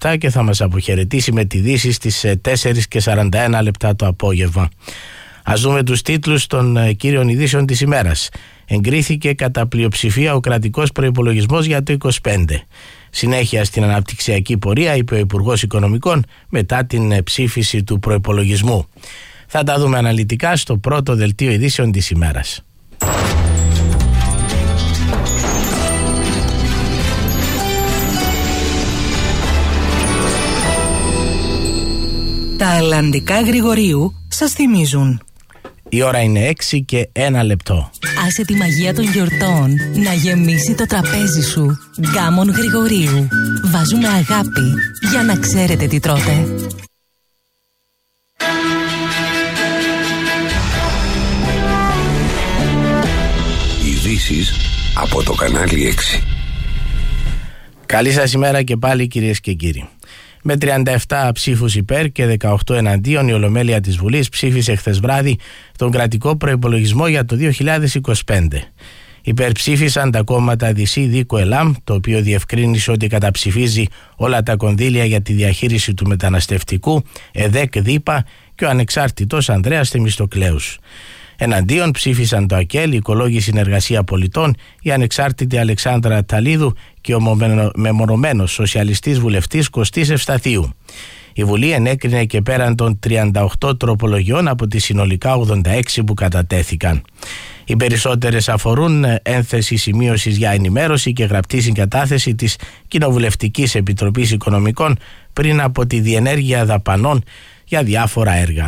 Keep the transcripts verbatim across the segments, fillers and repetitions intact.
λεπτά και θα μας αποχαιρετήσει με τη Δύση στις τέσσερα και σαράντα ένα λεπτά το απόγευμα. Ας δούμε τους τίτλους των κύριων ειδήσεων της ημέρας. Εγκρίθηκε κατά πλειοψηφία ο κρατικός προϋπολογισμός για το είκοσι πέντε. Συνέχεια στην αναπτυξιακή πορεία, είπε ο Υπουργός Οικονομικών μετά την ψήφιση του προϋπολογισμού. Θα τα δούμε αναλυτικά στο πρώτο δελτίο ειδήσεων της ημέρας. Τα αλλαντικά Γρηγορίου σας θυμίζουν. Η ώρα είναι έξι και ένα λεπτό. Άσε τη μαγεία των γιορτών να γεμίσει το τραπέζι σου. Γκάμον Γρηγορίου. Βάζουμε αγάπη για να ξέρετε τι τρώτε. Ειδήσεις από το κανάλι έξι. Καλή σας ημέρα και πάλι, κυρίες και κύριοι. Με τριάντα επτά ψήφους υπέρ και δεκαοκτώ εναντίον, η Ολομέλεια της Βουλής ψήφισε χθες βράδυ τον κρατικό προϋπολογισμό για το δύο χιλιάδες είκοσι πέντε. Υπερψήφισαν τα κόμματα ΔΥΣΥ, ΔΥΚΟ, ΕΛΑΜ, το οποίο διευκρίνησε ότι καταψηφίζει όλα τα κονδύλια για τη διαχείριση του μεταναστευτικού, ΕΔΕΚ, ΔΥΠΑ και ο ανεξάρτητος Ανδρέας Θεμιστοκλέους. Εναντίον ψήφισαν το ΑΚΕΛ, η Οικολόγη Συνεργασία Πολιτών, η ανεξάρτητη Αλεξάνδρα Ταλίδου και ο μεμονωμένος σοσιαλιστής βουλευτής Κωστής Ευσταθίου. Η Βουλή ενέκρινε και πέραν των τριάντα οκτώ τροπολογιών από τις συνολικά ογδόντα έξι που κατατέθηκαν. Οι περισσότερες αφορούν ένθεση σημείωσης για ενημέρωση και γραπτή συγκατάθεση της Κοινοβουλευτικής Επιτροπής Οικονομικών πριν από τη διενέργεια δαπανών για διάφορα έργα.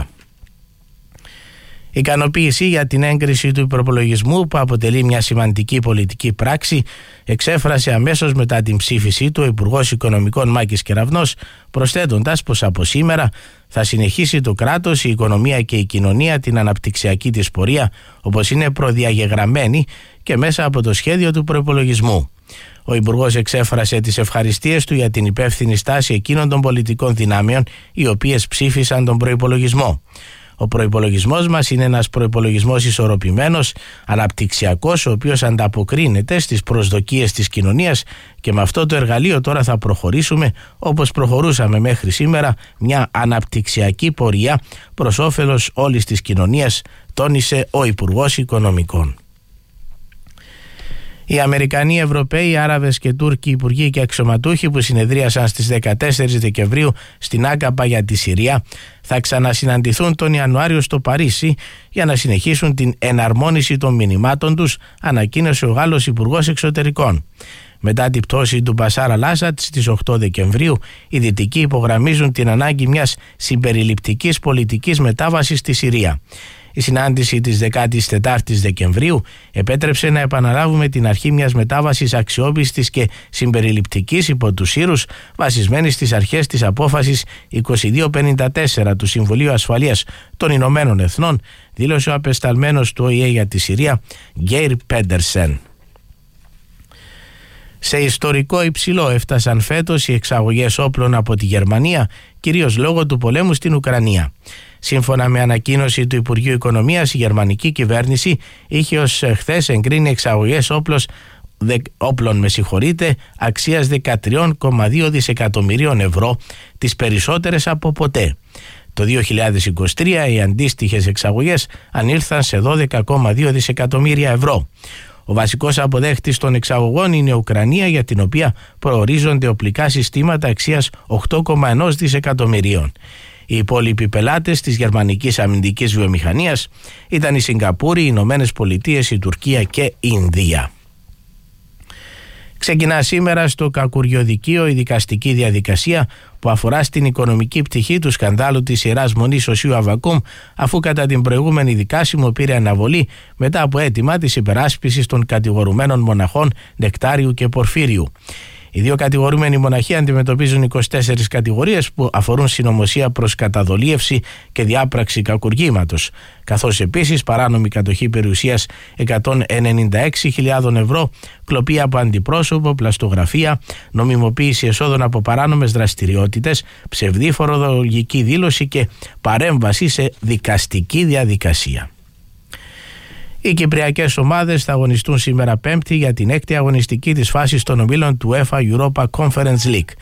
Ικανοποίηση για την έγκριση του προπολογισμού, που αποτελεί μια σημαντική πολιτική πράξη, εξέφρασε αμέσως μετά την ψήφισή του ο Υπουργός Οικονομικών Μάκης Κεραυνός, προσθέτοντας πως από σήμερα θα συνεχίσει το κράτος, η οικονομία και η κοινωνία την αναπτυξιακή της πορεία, όπως είναι προδιαγεγραμμένη και μέσα από το σχέδιο του προϋπολογισμού. Ο Υπουργός εξέφρασε τις ευχαριστίες του για την υπεύθυνη στάση εκείνων των πολιτικών δυνάμεων οι οποίες ψήφισαν τον προϋπολογισμό. Ο προϋπολογισμός μας είναι ένας προϋπολογισμός ισορροπημένος, αναπτυξιακός, ο οποίος ανταποκρίνεται στις προσδοκίες της κοινωνίας, και με αυτό το εργαλείο τώρα θα προχωρήσουμε όπως προχωρούσαμε μέχρι σήμερα, μια αναπτυξιακή πορεία προς όφελος όλης της κοινωνίας, τόνισε ο Υπουργός Οικονομικών. Οι Αμερικανοί, Ευρωπαίοι, Άραβες και Τούρκοι υπουργοί και αξιωματούχοι που συνεδρίασαν στις δεκατέσσερις Δεκεμβρίου στην Άγκαπα για τη Συρία θα ξανασυναντηθούν τον Ιανουάριο στο Παρίσι για να συνεχίσουν την εναρμόνιση των μηνυμάτων τους, ανακοίνωσε ο Γάλλος Υπουργός Εξωτερικών. Μετά την πτώση του Μπασάρ Αλ-Άσαντ στις οκτώ Δεκεμβρίου, οι Δυτικοί υπογραμμίζουν την ανάγκη μιας συμπεριληπτικής πολιτικής μετάβασης στη Συρία. Η συνάντηση της δεκάτης τετάρτης Δεκεμβρίου επέτρεψε να επαναλάβουμε την αρχή μιας μετάβασης αξιόπιστης και συμπεριληπτικής υπό τους Σύρους, βασισμένη στις αρχές της απόφασης είκοσι δύο πενήντα τέσσερα του Συμβουλίου Ασφαλείας των Ηνωμένων Εθνών, δήλωσε ο απεσταλμένος του Ο Η Ε για τη Συρία, Γκέιρ Πέντερσεν. Σε ιστορικό υψηλό έφτασαν φέτος οι εξαγωγές όπλων από τη Γερμανία, κυρίως λόγω του πολέμου στην Ουκρανία. Σύμφωνα με ανακοίνωση του Υπουργείου Οικονομίας, η γερμανική κυβέρνηση είχε ως χθες εγκρίνει εξαγωγές όπλος, δε, όπλων με συγχωρείτε, αξίας δεκατρία κόμμα δύο δισεκατομμυρίων ευρώ, τις περισσότερες από ποτέ. Το δύο χιλιάδες είκοσι τρία οι αντίστοιχες εξαγωγές ανήλθαν σε δώδεκα κόμμα δύο δισεκατομμύρια ευρώ. Ο βασικός αποδέχτης των εξαγωγών είναι η Ουκρανία, για την οποία προορίζονται οπλικά συστήματα αξίας οκτώ κόμμα ένα δισεκατομμυρίων. Οι υπόλοιποι πελάτες της γερμανικής αμυντικής βιομηχανίας ήταν η Σιγκαπούρη, οι Ηνωμένες Πολιτείες, η Τουρκία και η Ινδία. Ξεκινά σήμερα στο Κακουριοδικείο η δικαστική διαδικασία που αφορά στην οικονομική πτυχή του σκανδάλου της Ιεράς Μονής Οσίου Αββακούμ, αφού κατά την προηγούμενη δικάσιμο πήρε αναβολή μετά από αίτημα της υπεράσπισης των κατηγορουμένων μοναχών Νεκτάριου και Πορφύριου. Οι δύο κατηγορούμενοι μοναχοί αντιμετωπίζουν είκοσι τέσσερις κατηγορίες που αφορούν συνωμοσία προς καταδολίευση και διάπραξη κακουργήματος, καθώς επίσης παράνομη κατοχή περιουσίας εκατόν ενενήντα έξι χιλιάδες ευρώ, κλοπή από αντιπρόσωπο, πλαστογραφία, νομιμοποίηση εσόδων από παράνομες δραστηριότητες, ψευδή φορολογική δήλωση και παρέμβαση σε δικαστική διαδικασία. Οι κυπριακές ομάδες θα αγωνιστούν σήμερα Πέμπτη για την έκτη αγωνιστική της φάσης των ομίλων του UEFA Europa Conference League.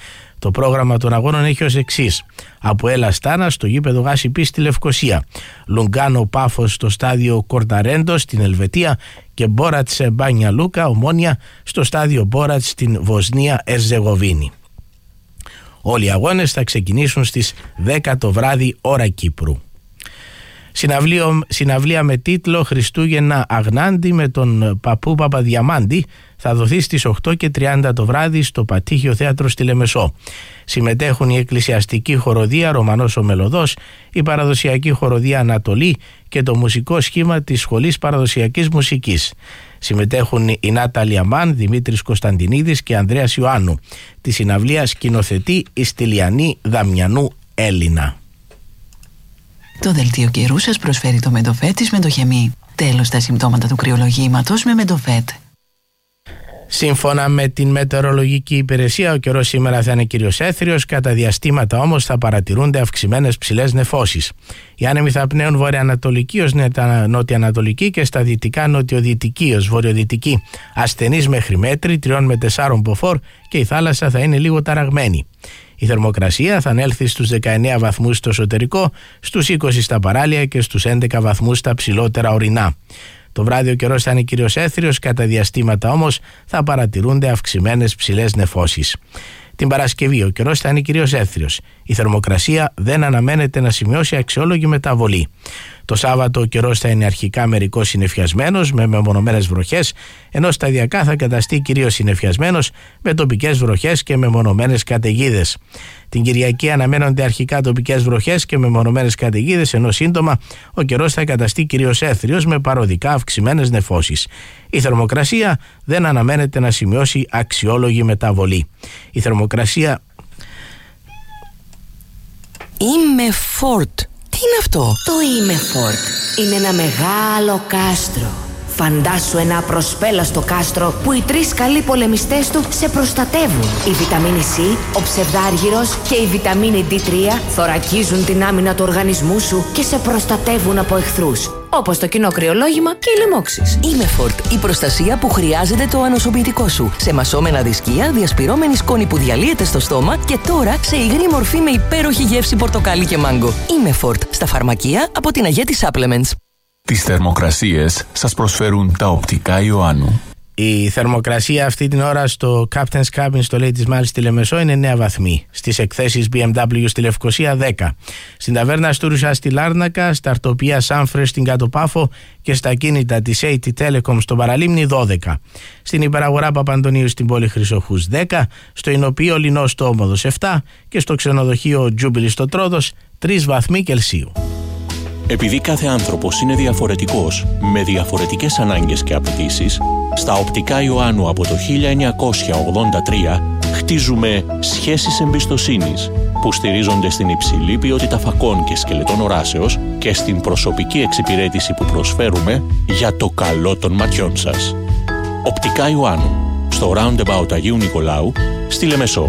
Το πρόγραμμα των αγώνων έχει ως εξής: Αποέλ Αστάνα στο γήπεδο Γάση Πι στη Λευκοσία, Λουγκάνο Πάφος στο στάδιο Κορταρέντο στην Ελβετία και Μπόρατς Μπάνια Λούκα Ομόνια στο στάδιο Μπόρατς στην Βοσνία Ερζεγοβίνη. Όλοι οι αγώνες θα ξεκινήσουν στις δέκα το βράδυ ώρα Κύπρου. Συναυλίο, συναυλία με τίτλο «Χριστούγεννα Αγνάντη» με τον Παππού Παπαδιαμάντη θα δοθεί στις οκτώ και τριάντα το βράδυ στο Πατήχιο Θέατρο στη Λεμεσό. Συμμετέχουν η εκκλησιαστική χοροδία Ρωμανός ο Μελωδός, η παραδοσιακή χοροδία Ανατολή και το μουσικό σχήμα της Σχολής Παραδοσιακής Μουσικής. Συμμετέχουν η Νάταλια Μαν, Δημήτρης Κωνσταντινίδης και Ανδρέας Ιωάννου. Τη συναυλία σκηνοθετεί η Στυλιανή Δαμιανού Έλληνα. Το δελτίο καιρού σας προσφέρει το Μεντοφέτ της Μεντοχεμή. Τέλος τα συμπτώματα του κρυολογήματος με Μεντοφέτ. Σύμφωνα με την μετεωρολογική υπηρεσία, ο καιρός σήμερα θα είναι κυρίως έθριος, κατά διαστήματα όμως θα παρατηρούνται αυξημένες ψηλές νεφώσεις. Οι άνεμοι θα πνέουν βορειοανατολική ως νοτιοανατολική και στα δυτικά νοτιοδυτική ως βορειοδυτική. Ασθενής μέχρι μέτρη, τριών με τεσσάρων μποφόρ και η θάλασσα θα είναι λίγο ταραγμένη. Η θερμοκρασία θα ανέλθει στους δεκαεννέα βαθμούς στο εσωτερικό, στους είκοσι στα παράλια και στους έντεκα βαθμούς στα ψηλότερα ορεινά. Το βράδυ ο καιρός θα είναι κυρίως έθριος, κατά διαστήματα όμως θα παρατηρούνται αυξημένες ψηλές νεφώσεις. Την Παρασκευή ο καιρός θα είναι κυρίως έθριος. Η θερμοκρασία δεν αναμένεται να σημειώσει αξιόλογη μεταβολή. Το Σάββατο ο καιρός θα είναι αρχικά μερικώς συννεφιασμένος με μεμονωμένες βροχές, ενώ σταδιακά θα καταστεί κυρίως συννεφιασμένος με τοπικές βροχές και μεμονωμένες καταιγίδες. Την Κυριακή αναμένονται αρχικά τοπικές βροχές και μεμονωμένες καταιγίδες, ενώ σύντομα ο καιρός θα καταστεί κυρίως έθριος με παροδικά αυξημένες νεφώσεις. Η θερμοκρασία δεν αναμένεται να σημειώσει αξιόλογη μεταβολή. Η θερμοκρασία... Είμαι Φόρτ. Τι είναι αυτό? Το Είμαι-Φόρτ είναι ένα μεγάλο κάστρο. Φαντάσου ένα απροσπέλαστο κάστρο που οι τρεις καλοί πολεμιστές του σε προστατεύουν. Η βιταμίνη C, ο ψευδάργυρος και η βιταμίνη ντι τρία θωρακίζουν την άμυνα του οργανισμού σου και σε προστατεύουν από εχθρούς, όπως το κοινό κρυολόγημα και οι λοιμώξεις. Είμαι-Φόρτ, η προστασία που χρειάζεται το ανοσοποιητικό σου. Σε μασόμενα δισκία, διασπυρώμενη σκόνη που διαλύεται στο στόμα και τώρα σε υγρή μορφή με υπέροχη γεύση πορτοκάλι και μάγκο. Είμαι-Φόρτ, στα φαρμακεία από την Αγέτη Supplements. Τις θερμοκρασίες σας προσφέρουν τα οπτικά Ιωάννου. Η θερμοκρασία αυτή την ώρα στο Captain's Cabin στο Ladies Mall στη Λεμεσό είναι εννέα βαθμοί. Στις εκθέσεις μπι εμ ντάμπλιου στη Λευκοσία δέκα. Στην ταβέρνα Στούρουσα στη Λάρνακα, στα αρτοπία Σάμφρες στην Κατοπάφο και στα κίνητα της έι τι Telecom στο Παραλίμνη δώδεκα. Στην υπεραγορά Παπαντονίου στην πόλη Χρυσοχούς δέκα. Στο Ινωπείο Λινό στο Όμοδος επτά και στο ξενοδοχείο Τζούμπιλι στο Τρόδος τρεις βαθμοί Κελσίου. Επειδή κάθε άνθρωπος είναι διαφορετικός, με διαφορετικές ανάγκες και απαιτήσεις, στα οπτικά Ιωάννου από το χίλια εννιακόσια ογδόντα τρία χτίζουμε σχέσεις εμπιστοσύνης που στηρίζονται στην υψηλή ποιότητα φακών και σκελετών οράσεως και στην προσωπική εξυπηρέτηση που προσφέρουμε για το καλό των ματιών σας. Οπτικά Ιωάννου, στο Roundabout Αγίου Νικολάου, στη Λεμεσό.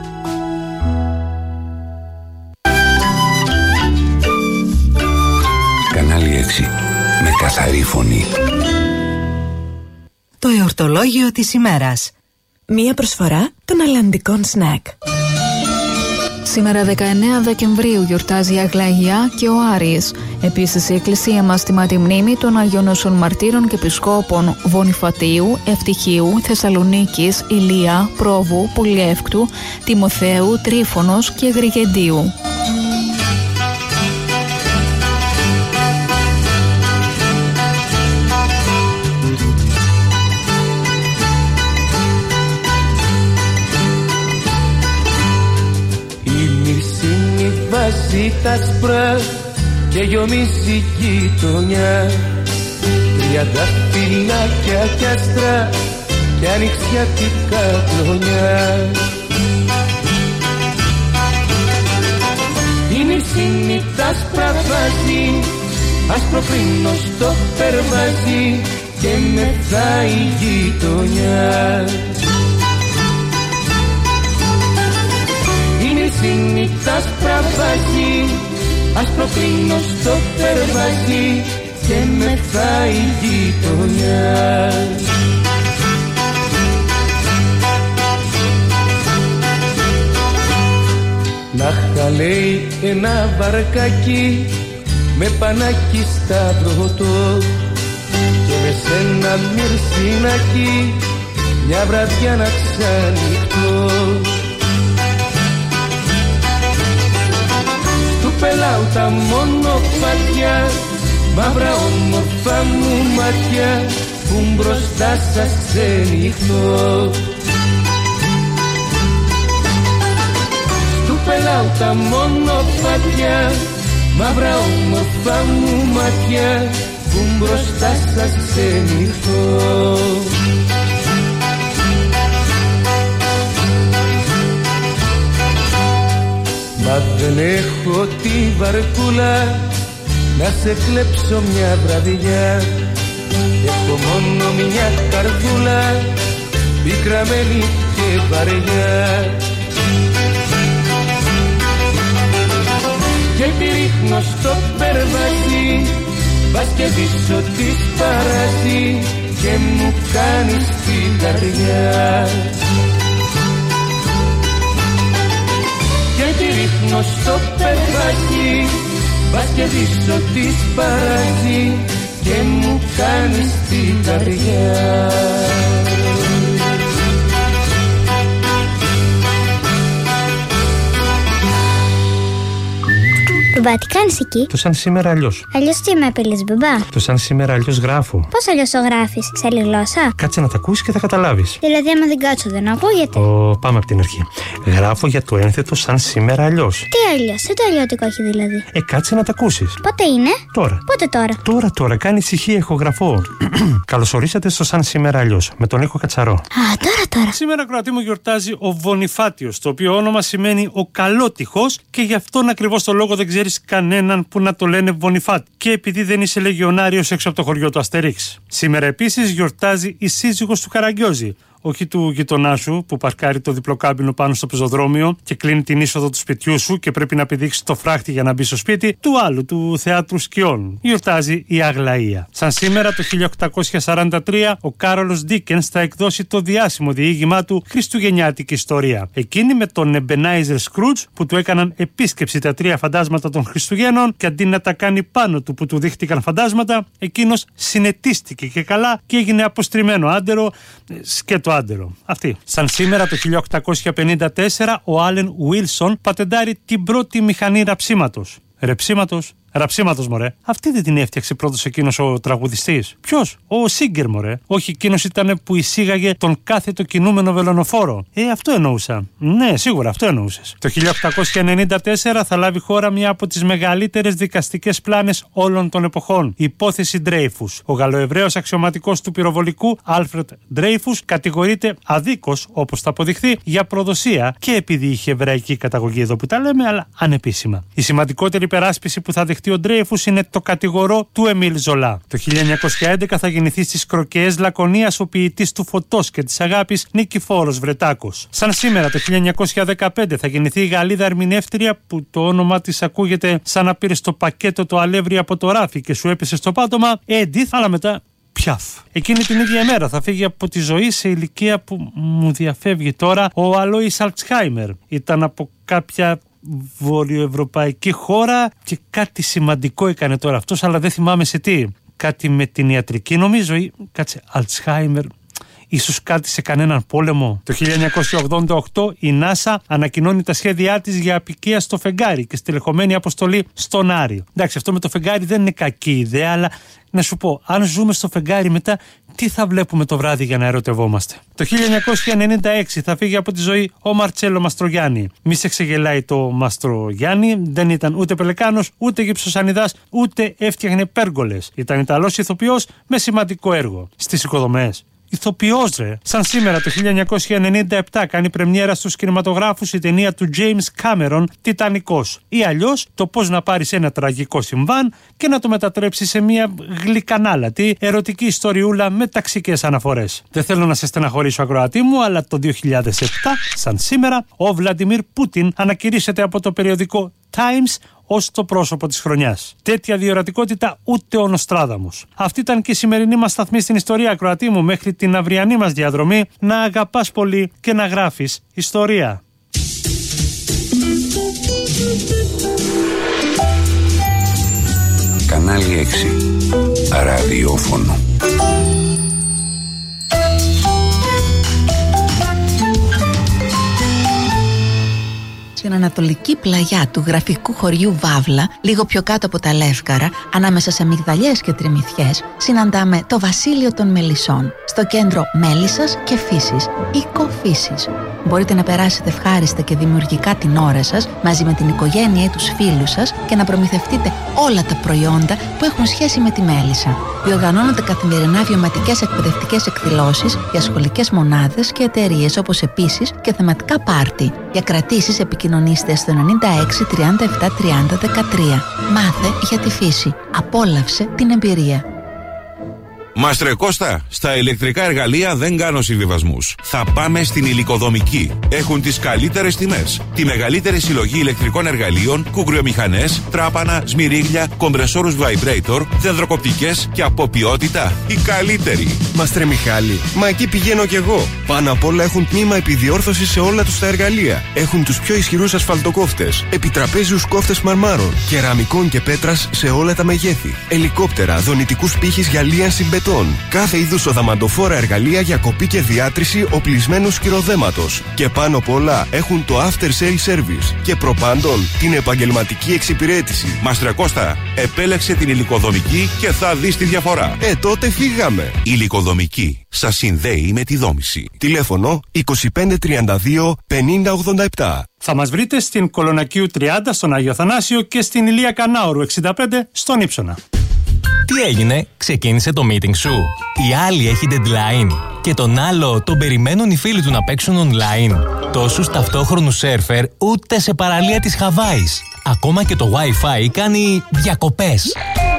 Κανάλι έξι, με καθαρή φωνή. Το εορτολόγιο της ημέρας. Μία προσφορά των αλλαντικών σνακ. Σήμερα δεκαεννέα Δεκεμβρίου γιορτάζει η Αγλαγιά και ο Άρης. Επίσης η εκκλησία μας τιμά τη μνήμη των Αγίων Νοσών Μαρτύρων και Επισκόπων Βονιφατίου, Ευτυχίου, Θεσσαλονίκης, Ηλία, Πρόβου, Πολυεύκτου, Τιμοθέου, Τρίφωνος και Γρηγεντίου. Τα σπρά και γιομίζει η γειτονιά, τριάντα φυλάκια κι άστρα και ανοιξιατικά κλονιά. Η νησίνη τα άσπρα βάζει, άσπρο κρίνο στο περβάζει και μετά η γειτονιά. Είναι τα άσπρα βάζει, άσπρο κρίνο στο περβάζει και μετά η γειτονιά. να είχα λέει ένα βαρκάκι με πανάκι σταυρωτό και με σένα μυρσινάκι μια βραδιά να ξανοιχτώ. Του πελάω τα μονοπάτια, μαύρα όμορφα μου μάτια που μπροστά σας ξενυχτώ. Του πελάω τα μονοπάτια, μαύρα όμορφα μου μάτια που μπροστά σας ξενυχτώ. Μα δεν έχω τη βαρκούλα να σε κλέψω μια βραδιά. Έχω μόνο μια καρδούλα πικραμένη και βαριά. Και τη ρίχνω στο περβάζι, μπας και δεις ότι σπαράζει και μου κάνεις την καρδιά. Και τη ρίχνω στο περβάζι, μπας και δεις ότι σπαράζει και μου κάνεις την καρδιά. Μπαμπά, τι κάνεις εκεί? Το σαν σήμερα αλλιώς. Αλλιώς τι με απειλείς, μπαμπά? Το σαν σήμερα αλλιώς γράφω. Πώς αλλιώς το γράφεις, σε άλλη γλώσσα? Κάτσε να τα ακούσεις και θα καταλάβεις. Δηλαδή, άμα δεν κάτσω, δεν ακούγεται? Ω, πάμε από την αρχή. Γράφω για το ένθετο σαν σήμερα αλλιώς. Τι αλλιώς, τι το αλλιώτικο έχει δηλαδή? Ε, κάτσε να τα ακούσεις. Πότε είναι? Τώρα. Πότε τώρα? Τώρα, τώρα, κάνει ησυχία, ηχογραφώ. Καλωσορίσατε στο σαν σήμερα αλλιώς, με τον Νίκο Κατσαρό. Α, τώρα, τώρα. Σήμερα, Κροατή μου, γιορτάζει ο Βονιφάτιος, το οποίο όνομα σημαίνει ο καλότυχος και γι' αυτόν ακριβώς το λόγο δεν ξέρεις κανέναν που να το λένε Βονιφάτη. Και επειδή δεν είσαι λεγιονάριος έξω από το χωριό του Αστερίξ. Σήμερα επίσης γιορτάζει η σύζυγος του Καραγκιόζη. Όχι του γειτονά σου που παρκάρει το διπλοκάμπινο πάνω στο πεζοδρόμιο και κλείνει την είσοδο του σπιτιού σου και πρέπει να πηδήξει το φράχτη για να μπει στο σπίτι, του άλλου, του Θεάτρου Σκιών. Γιορτάζει η Αγλαία. Σαν σήμερα το χίλια οκτακόσια σαράντα τρία ο Κάρολος Ντίκενς θα εκδώσει το διάσημο διήγημά του Χριστουγεννιάτικη Ιστορία. Εκείνη με τον Εμπενάιζερ Σκρούτζ που του έκαναν επίσκεψη τα τρία φαντάσματα των Χριστουγέννων και αντί να τα κάνει πάνω του που του δείχτηκαν φαντάσματα, εκείνος συνετίστηκε και καλά και έγινε αποστριμμένο άντερο σκέτο άντερο. Αυτή. Σαν σήμερα το χίλια οκτακόσια πενήντα τέσσερα ο Άλεν Ουίλσον πατεντάρει την πρώτη μηχανή ραψίματος. Ρεψίματος. Ραψίματος, μωρέ. Αυτή δεν την έφτιαξε πρώτος εκείνος ο τραγουδιστής? Ποιος? Ο Σίγκερ, μωρέ. Όχι, εκείνος ήταν που εισήγαγε τον κάθετο κινούμενο βελονοφόρο. Ε, αυτό εννοούσα. Ναι, σίγουρα αυτό εννοούσες. Το χίλια οκτακόσια ενενήντα τέσσερα θα λάβει χώρα μια από τις μεγαλύτερες δικαστικές πλάνες όλων των εποχών. Η υπόθεση Ντρέιφους. Ο Γαλλοεβραίος αξιωματικός του πυροβολικού Άλφρετ Ντρέιφους κατηγορείται αδίκως, όπως θα αποδειχθεί, για προδοσία και επειδή είχε εβραϊκή καταγωγή εδώ που τα λέμε, αλλά ανεπίσημα. Η σημαντικότερη υπεράσπιση που θα δεχτεί ο Ντρέιφους είναι το κατηγορό του Εμίλ Ζολά. Το χίλια εννιακόσια έντεκα θα γεννηθεί στις Κροκεές Λακωνίας ο ποιητής του Φωτός και της Αγάπης Νικηφόρος Βρετάκος. Σαν σήμερα το χίλια εννιακόσια δεκαπέντε θα γεννηθεί η Γαλλίδα ερμηνεύτρια που το όνομα της ακούγεται σαν να πήρε στο πακέτο το αλεύρι από το ράφι και σου έπεσε στο πάτωμα, Edith, αλλά μετά Πιαφ. Εκείνη την ίδια ημέρα θα φύγει από τη ζωή σε ηλικία που μου διαφεύγει τώρα ο Αλόης Αλτσχάιμερ. Ήταν από κάποια βορειοευρωπαϊκή χώρα και κάτι σημαντικό έκανε τώρα αυτός, αλλά δεν θυμάμαι σε τι. Κάτι με την ιατρική νομίζω ή κάτσε Αλτσχάιμερ. Ίσως κάτι σε κανέναν πόλεμο. Το χίλια εννιακόσια ογδόντα οκτώ η νάσα ανακοινώνει τα σχέδιά της για απικία στο φεγγάρι και στελεχωμένη αποστολή στον Άριο. Εντάξει, αυτό με το φεγγάρι δεν είναι κακή ιδέα, αλλά να σου πω, αν ζούμε στο φεγγάρι μετά, τι θα βλέπουμε το βράδυ για να ερωτευόμαστε. Το χίλια εννιακόσια ενενήντα έξι θα φύγει από τη ζωή ο Μαρτσέλο Μαστρογιάννη. Μη σε ξεγελάει το Μαστρογιάννη, δεν ήταν ούτε πελεκάνος, ούτε γυψοσανιδάς, ούτε έφτιαχνε πέργολες. Ήταν Ιταλός ηθοποιός με σημαντικό έργο στις οικοδομές. Ηθοποιός, ρε. Σαν σήμερα το χίλια εννιακόσια ενενήντα επτά κάνει πρεμιέρα στους κινηματογράφους η ταινία του James Cameron «Τιτανικός». Ή αλλιώς το πώς να πάρεις ένα τραγικό συμβάν και να το μετατρέψεις σε μια γλυκανάλατη ερωτική ιστοριούλα με ταξικές αναφορές. Δεν θέλω να σε στεναχωρήσω, ακροατή μου, αλλά το δύο χιλιάδες επτά, σαν σήμερα, ο Βλαντιμίρ Πούτιν ανακηρύσσεται από το περιοδικό Times ως το πρόσωπο της χρονιάς. Τέτοια διορατικότητα ούτε ο Νοστράδαμος. Αυτή ήταν και η σημερινή μας σταθμή στην ιστορία, ακροατή μου, μέχρι την αυριανή μας διαδρομή. Να αγαπάς πολύ και να γράφεις ιστορία. Κανάλι έξι. Ραδιόφωνο. Στην ανατολική πλαγιά του γραφικού χωριού Βάβλα, λίγο πιο κάτω από τα Λεύκαρα, ανάμεσα σε μυγδαλιές και τριμηθιές, συναντάμε το βασίλειο των μελισσών, στο κέντρο μέλισσας και φύσης, οικοφύσης. Μπορείτε να περάσετε ευχάριστα και δημιουργικά την ώρα σας μαζί με την οικογένεια ή τους φίλους σας και να προμηθευτείτε όλα τα προϊόντα που έχουν σχέση με τη μέλισσα. Διοργανώνονται καθημερινά βιωματικές εκπαιδευτικές εκδηλώσεις για σχολικές μονάδες και εταιρείες, όπως επίσης και θεματικά πάρτι. Για κρατήσεις επικοινωνήστε στο ενενήντα έξι τριάντα επτά τριάντα δεκατρία. Μάθε για τη φύση. Απόλαυσε την εμπειρία. Μάστρε Κώστα, στα ηλεκτρικά εργαλεία δεν κάνω συμβιβασμούς. Θα πάμε στην Υλικοδομική. Έχουν τις καλύτερες τιμές. Τη μεγαλύτερη συλλογή ηλεκτρικών εργαλείων, κουκριομηχανές, τράπανα, σμυρίγλια, κομπρεσόρους vibrator, δεντροκοπτικές και από ποιότητα η καλύτερη. Μάστρε Μιχάλη, μα εκεί πηγαίνω κι εγώ. Πάνω απ' όλα έχουν τμήμα επιδιόρθωση σε όλα τους τα εργαλεία. Έχουν τους πιο ισχυρούς ασφαλτοκόφτες, επιτραπέζιους κόφτες μαρμάρων, κεραμικών και πέτρας σε όλα τα μεγέθη. Ελικόπτερα, δονητικούς πύχης για λίανση μπετών. Κάθε είδους οδαμαντοφόρα εργαλεία για κοπή και διάτρηση οπλισμένου σκυροδέματος. Και πάνω απ' όλα έχουν το after sale service. Και προπάντων την επαγγελματική εξυπηρέτηση. Μάστρε Κώστα, επέλεξε την Υλικοδομική και θα δεις τη διαφορά. Ε, τότε φύγαμε. Υλικοδομική. Σας συνδέει με τη δόμηση. Τηλέφωνο είκοσι πέντε τριάντα δύο πενήντα ογδόντα επτά. Θα μας βρείτε στην Κολονακίου τριάντα στον Άγιο Θανάσιο και στην Ηλία Κανάουρου εξήντα πέντε στον Ύψονα. Τι έγινε, ξεκίνησε το meeting σου? Η άλλη έχει deadline και τον άλλο τον περιμένουν οι φίλοι του να παίξουν online. Τόσους ταυτόχρονους σέρφερ ούτε σε παραλία της Χαβάης. Ακόμα και το Wi-Fi κάνει διακοπές.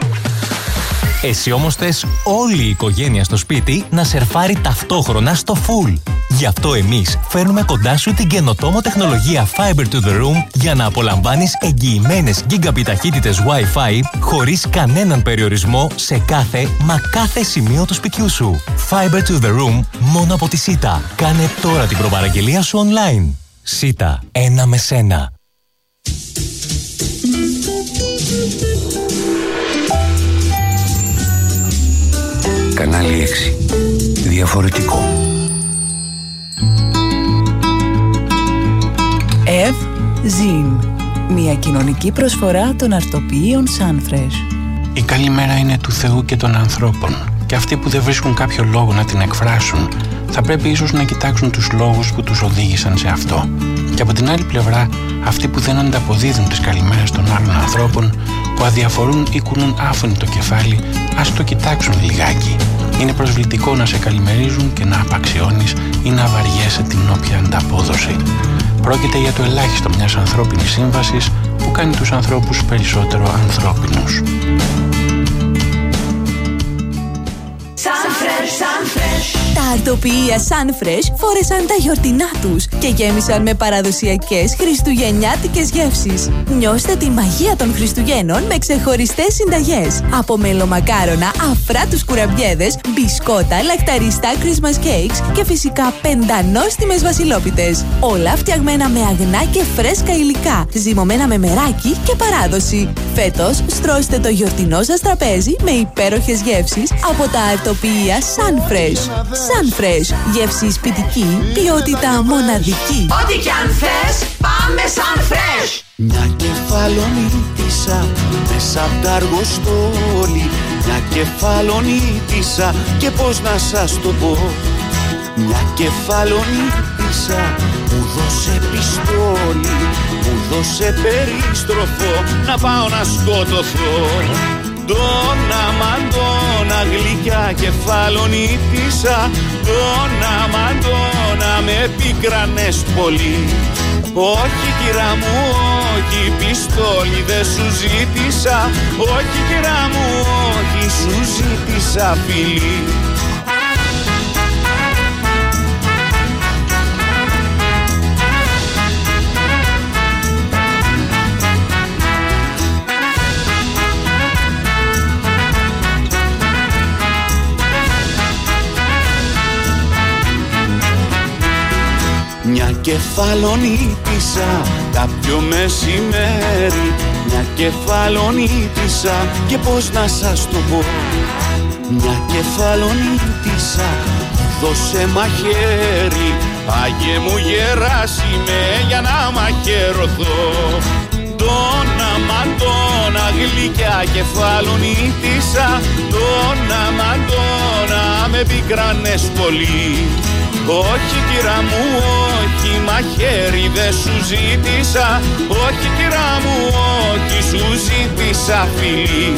Εσύ όμως θες όλη η οικογένεια στο σπίτι να σερφάρει ταυτόχρονα στο full. Γι' αυτό εμείς φέρνουμε κοντά σου την καινοτόμο τεχνολογία Fiber to the Room για να απολαμβάνεις εγγυημένες gigabit ταχύτητες Wi-Fi χωρίς κανέναν περιορισμό σε κάθε μα κάθε σημείο του σπιτιού σου. Fiber to the Room μόνο από τη Σίτα. Κάνε τώρα την προπαραγγελία σου online. Σίτα, ένα με σένα. Κανάλι έξι. Διαφορετικό. Ευ Ζιν. Μια κοινωνική προσφορά των αρτοποιείων Sunfresh. Η καλή μέρα είναι του Θεού και των ανθρώπων. Και αυτοί που δεν βρίσκουν κάποιο λόγο να την εκφράσουν, θα πρέπει ίσως να κοιτάξουν τους λόγους που τους οδήγησαν σε αυτό. Και από την άλλη πλευρά, αυτοί που δεν ανταποδίδουν τις καλημέρες των άλλων ανθρώπων, που αδιαφορούν ή κουνούν άφωνοι το κεφάλι, ας το κοιτάξουν λιγάκι. Είναι προσβλητικό να σε καλημερίζουν και να απαξιώνεις ή να βαριέσαι την όποια ανταπόδοση. Πρόκειται για το ελάχιστο μιας ανθρώπινης σύμβασης που κάνει τους ανθρώπους περισσότερο ανθρώπινους. Sunfresh, Sunfresh. Τα αρτοποιεία Sunfresh φόρεσαν τα γιορτινά τους και γέμισαν με παραδοσιακές χριστουγεννιάτικες γεύσεις. Νιώστε τη μαγεία των Χριστουγέννων με ξεχωριστές συνταγές. Από μελομακάρονα, αφράτους κουραμπιέδες, μπισκότα, λαχταριστά Christmas cakes και φυσικά πεντανόστιμες βασιλόπιτες. Όλα φτιαγμένα με αγνά και φρέσκα υλικά, ζυμωμένα με μεράκι και παράδοση. Φέτος στρώστε το γιορτινό σας τραπέζι με υπέροχες γεύσεις από τα αρτοποιεία Sunfresh. Sunfresh, γεύση σπιτική, ποιότητα μοναδική. Ό,τι κι αν θες, πάμε Sunfresh. Μια κεφαλονίτισσα μέσα απ' τα αργοστόλη. Μια κεφαλονίτισσα και πώς να σας το πω. Μια κεφαλονίτισσα μου δώσε πιστόλι, μου δώσε περίστροφο να πάω να σκοτωθώ. Ντόνα μαντόνα γλυκιά κεφαλονίτισσα, ντόνα μαντόνα με πίκρανες πολύ. Όχι κυρά μου, όχι πιστόλι δεν σου ζήτησα, όχι κυρά μου, όχι σου ζήτησα φιλί. Μια κεφαλονίτισσα κάποιο μεσημέρι, Μια κεφαλονίτισσα και πώς να σας το πω. Μια κεφαλονίτισσα, δώσε μαχαίρι, Άγιε μου Γεράσιμε για να μαχαιρωθώ. Τόνα μαντώνα γλυκιά κεφαλονίτισσα, τόνα μαντώνα με πικράνες πολύ. Όχι κύρα μου, όχι μαχαίρι δεν σου ζήτησα, όχι κύρα μου, όχι σου ζήτησα φιλί.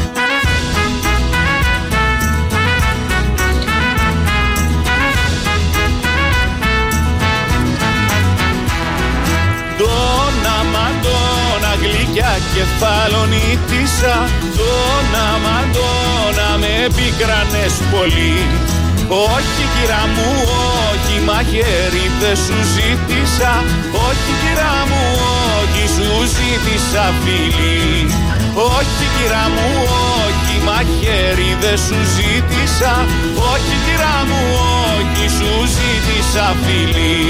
Τόνα μαντώνα γλυκιά κεφαλονίτισσα, τόνα μαντώνα με πικράνες πολύ. Όχι κύρα μου, όχι μαχαίρι δεν σου ζήτησα, όχι κύρα μου, όχι σου ζήτησα φιλί. Όχι κύρα μου, όχι μαχαίρι δεν σου ζήτησα, όχι κύρα μου, όχι σου ζήτησα φιλί.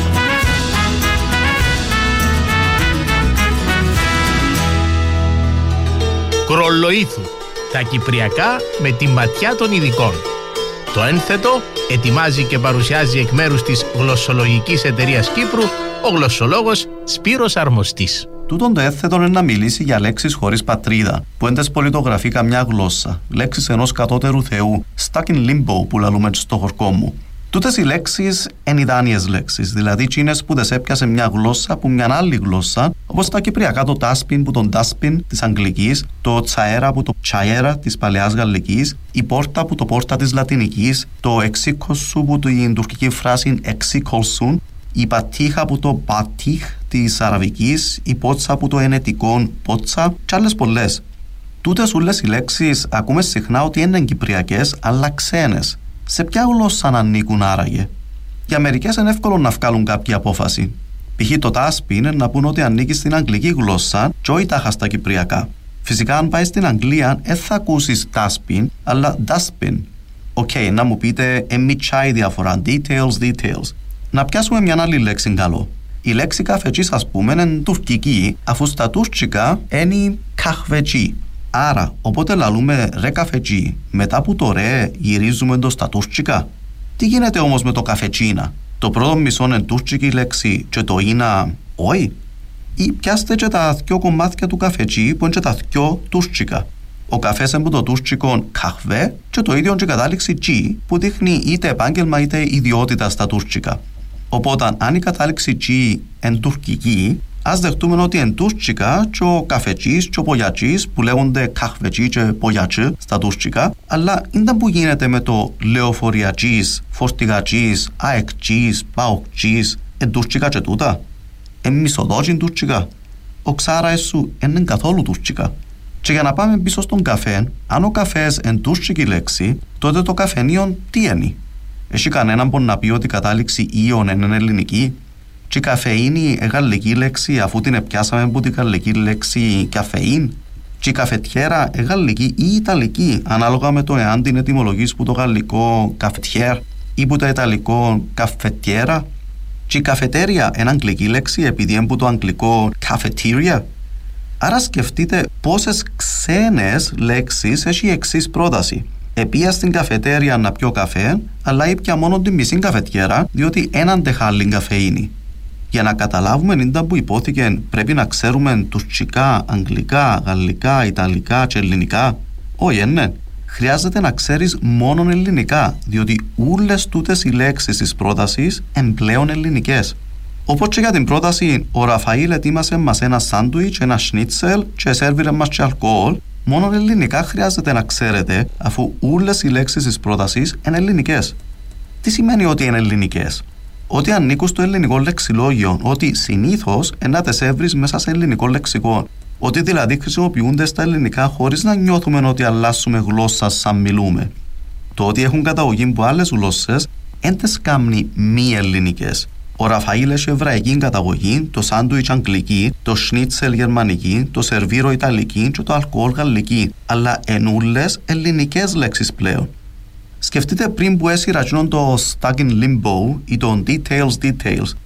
Κρολοήθου, τα κυπριακά με τη ματιά των ειδικών. Το ένθετο ετοιμάζει και παρουσιάζει εκ μέρους της Γλωσσολογικής Εταιρείας Κύπρου ο γλωσσολόγος Σπύρος Αρμοστής. Τούτον το ένθετο είναι να μιλήσει για λέξεις χωρίς πατρίδα, που έντες πολιτογραφεί καμιά γλώσσα, λέξεις ενός κατώτερου θεού, stuck in limbo που λαλούμε στο χορκό μου. Τούτες οι λέξεις είναι ιδάνιες λέξεις, δηλαδή εκείνες που τις έπιασε μια γλώσσα που μια άλλη γλώσσα, όπως τα κυπριακά το τάσπιν που τον τάσπιν της Αγγλικής, το τσαέρα που το τσαέρα της Παλαιάς Γαλλικής, η πόρτα που το πόρτα της Λατινικής, το εξίκοσου που την τουρκική φράση εξίκολσουν, η πατήχα που το πατήχ της Αραβικής, η πότσα που το ενετικό πότσα και άλλες πολλές. Τούτες όλες οι λέξεις ακούμε συχνά ότι είναι κυπριακές αλλά ξένες. Σε ποια γλώσσα να ανήκουν άραγε? Για μερικές είναι εύκολο να βγάλουν κάποια απόφαση. Π.χ. το τάσπιν είναι να πούν ότι ανήκει στην αγγλική γλώσσα και όχι τάχα στα κυπριακά. Φυσικά, αν πάει στην Αγγλία, δεν θα ακούσεις τάσπιν, αλλά dustbin. Οκ, okay, να μου πείτε, εμιτσά η διαφορά. Details, details. Να πιάσουμε μια άλλη λέξη καλό. Η λέξη καφετζής, ας πούμε, είναι τουρκική, αφού στα τουρκικά είναι καχβετζή. Άρα, οπότε λαλούμε ρε καφετζή, μετά που το ρε γυρίζουμε το στα τουρκικά. Τι γίνεται όμως με το καφετζίνα? Το πρώτο μισό είναι τουρκική λέξη και το είναι όχι? Ή πιάστε και τα δυο κομμάτια του καφετζή που είναι και τα δυο τουρκικά. Ο καφές είναι που το τουρκικό καχβέ και το ίδιο και η κατάληξη τζι που δείχνει είτε επάγγελμα είτε ιδιότητα στα τουρκικά. Οπότε αν η κατάληξη τζι είναι τουρκική, ας δεχτούμε ότι είναι τουρκικά και ο καφετζής και ο πογιατζής που λέγονται καχβετζή και πογιατζή στα τουρκικά, αλλά ήταν που γίνεται με το λεωφοριατζής, φορτηγατζής, αεκτζής, παοκτζής, εν τουρκικά και τούτα. Εν μισοδόκιν τουρκικά. Ο ξάραες σου είναι καθόλου τουρκικά. Και για να πάμε πίσω στον καφέ, αν ο καφές είναι τουρκική λέξη, τότε το καφενείο τι είναι? Έχει κανέναν που να πει ότι η κατάληξη ήων είναι ελληνική? Και η καφεΐνη είναι γαλλική λέξη αφού την πιάσαμε από την γαλλική λέξη καφεΐν? Και η καφετιέρα είναι γαλλική ή ιταλική, ανάλογα με το εάν την ετυμολογείς που το γαλλικό καφετιέρ ή που το ιταλικό καφετιέρα? Και η καφετέρια είναι αγγλική λέξη επειδή είναι που το αγγλικό cafeteria? Άρα σκεφτείτε πόσες ξένες λέξεις έχει η εξής πρόταση. Επία στην καφετέρια να πιω καφέ, αλλά ήπια μόνο την μισή καφετιέρα, διότι έναν τεχάλιν καφεΐνη. Για να καταλάβουμε είναι που υπόθηκε πρέπει να ξέρουμε τουρκικά, αγγλικά, γαλλικά, ιταλικά και ελληνικά. Όχι, ναι. Χρειάζεται να ξέρεις μόνο ελληνικά, διότι όλες τούτες οι λέξεις της πρότασης είναι πλέον ελληνικές. Όπως και για την πρόταση, ο Ραφαήλ ετοίμασε μας ένα σάντουιτς, ένα σνίτσελ και σέρβιρε μας και αλκοόλ. Μόνο ελληνικά χρειάζεται να ξέρετε, αφού όλες οι λέξεις της πρότασης είναι ελληνικές. Τι σημαίνει ότι είναι ελληνικές? Ότι ανήκουν στο ελληνικό λεξιλόγιο, ότι συνήθως να τις έβρεις μέσα σε ελληνικό λεξικό. Ότι δηλαδή χρησιμοποιούνται στα ελληνικά χωρίς να νιώθουμε ότι αλλάσουμε γλώσσα σαν μιλούμε. Το ότι έχουν καταγωγή από άλλες γλώσσες δεν τις κάνει μη ελληνικές. Ο Ραφαήλ έχει εβραϊκή καταγωγή, το σάντουιτς αγγλική, το σνίτσελ γερμανική, το σερβίρο ιταλική και το αλκοόλ γαλλική, αλλά ενούλες ελληνικές λέξεις πλέον. Σκεφτείτε πριν που έσυρα το stuck in limbo ή το details details,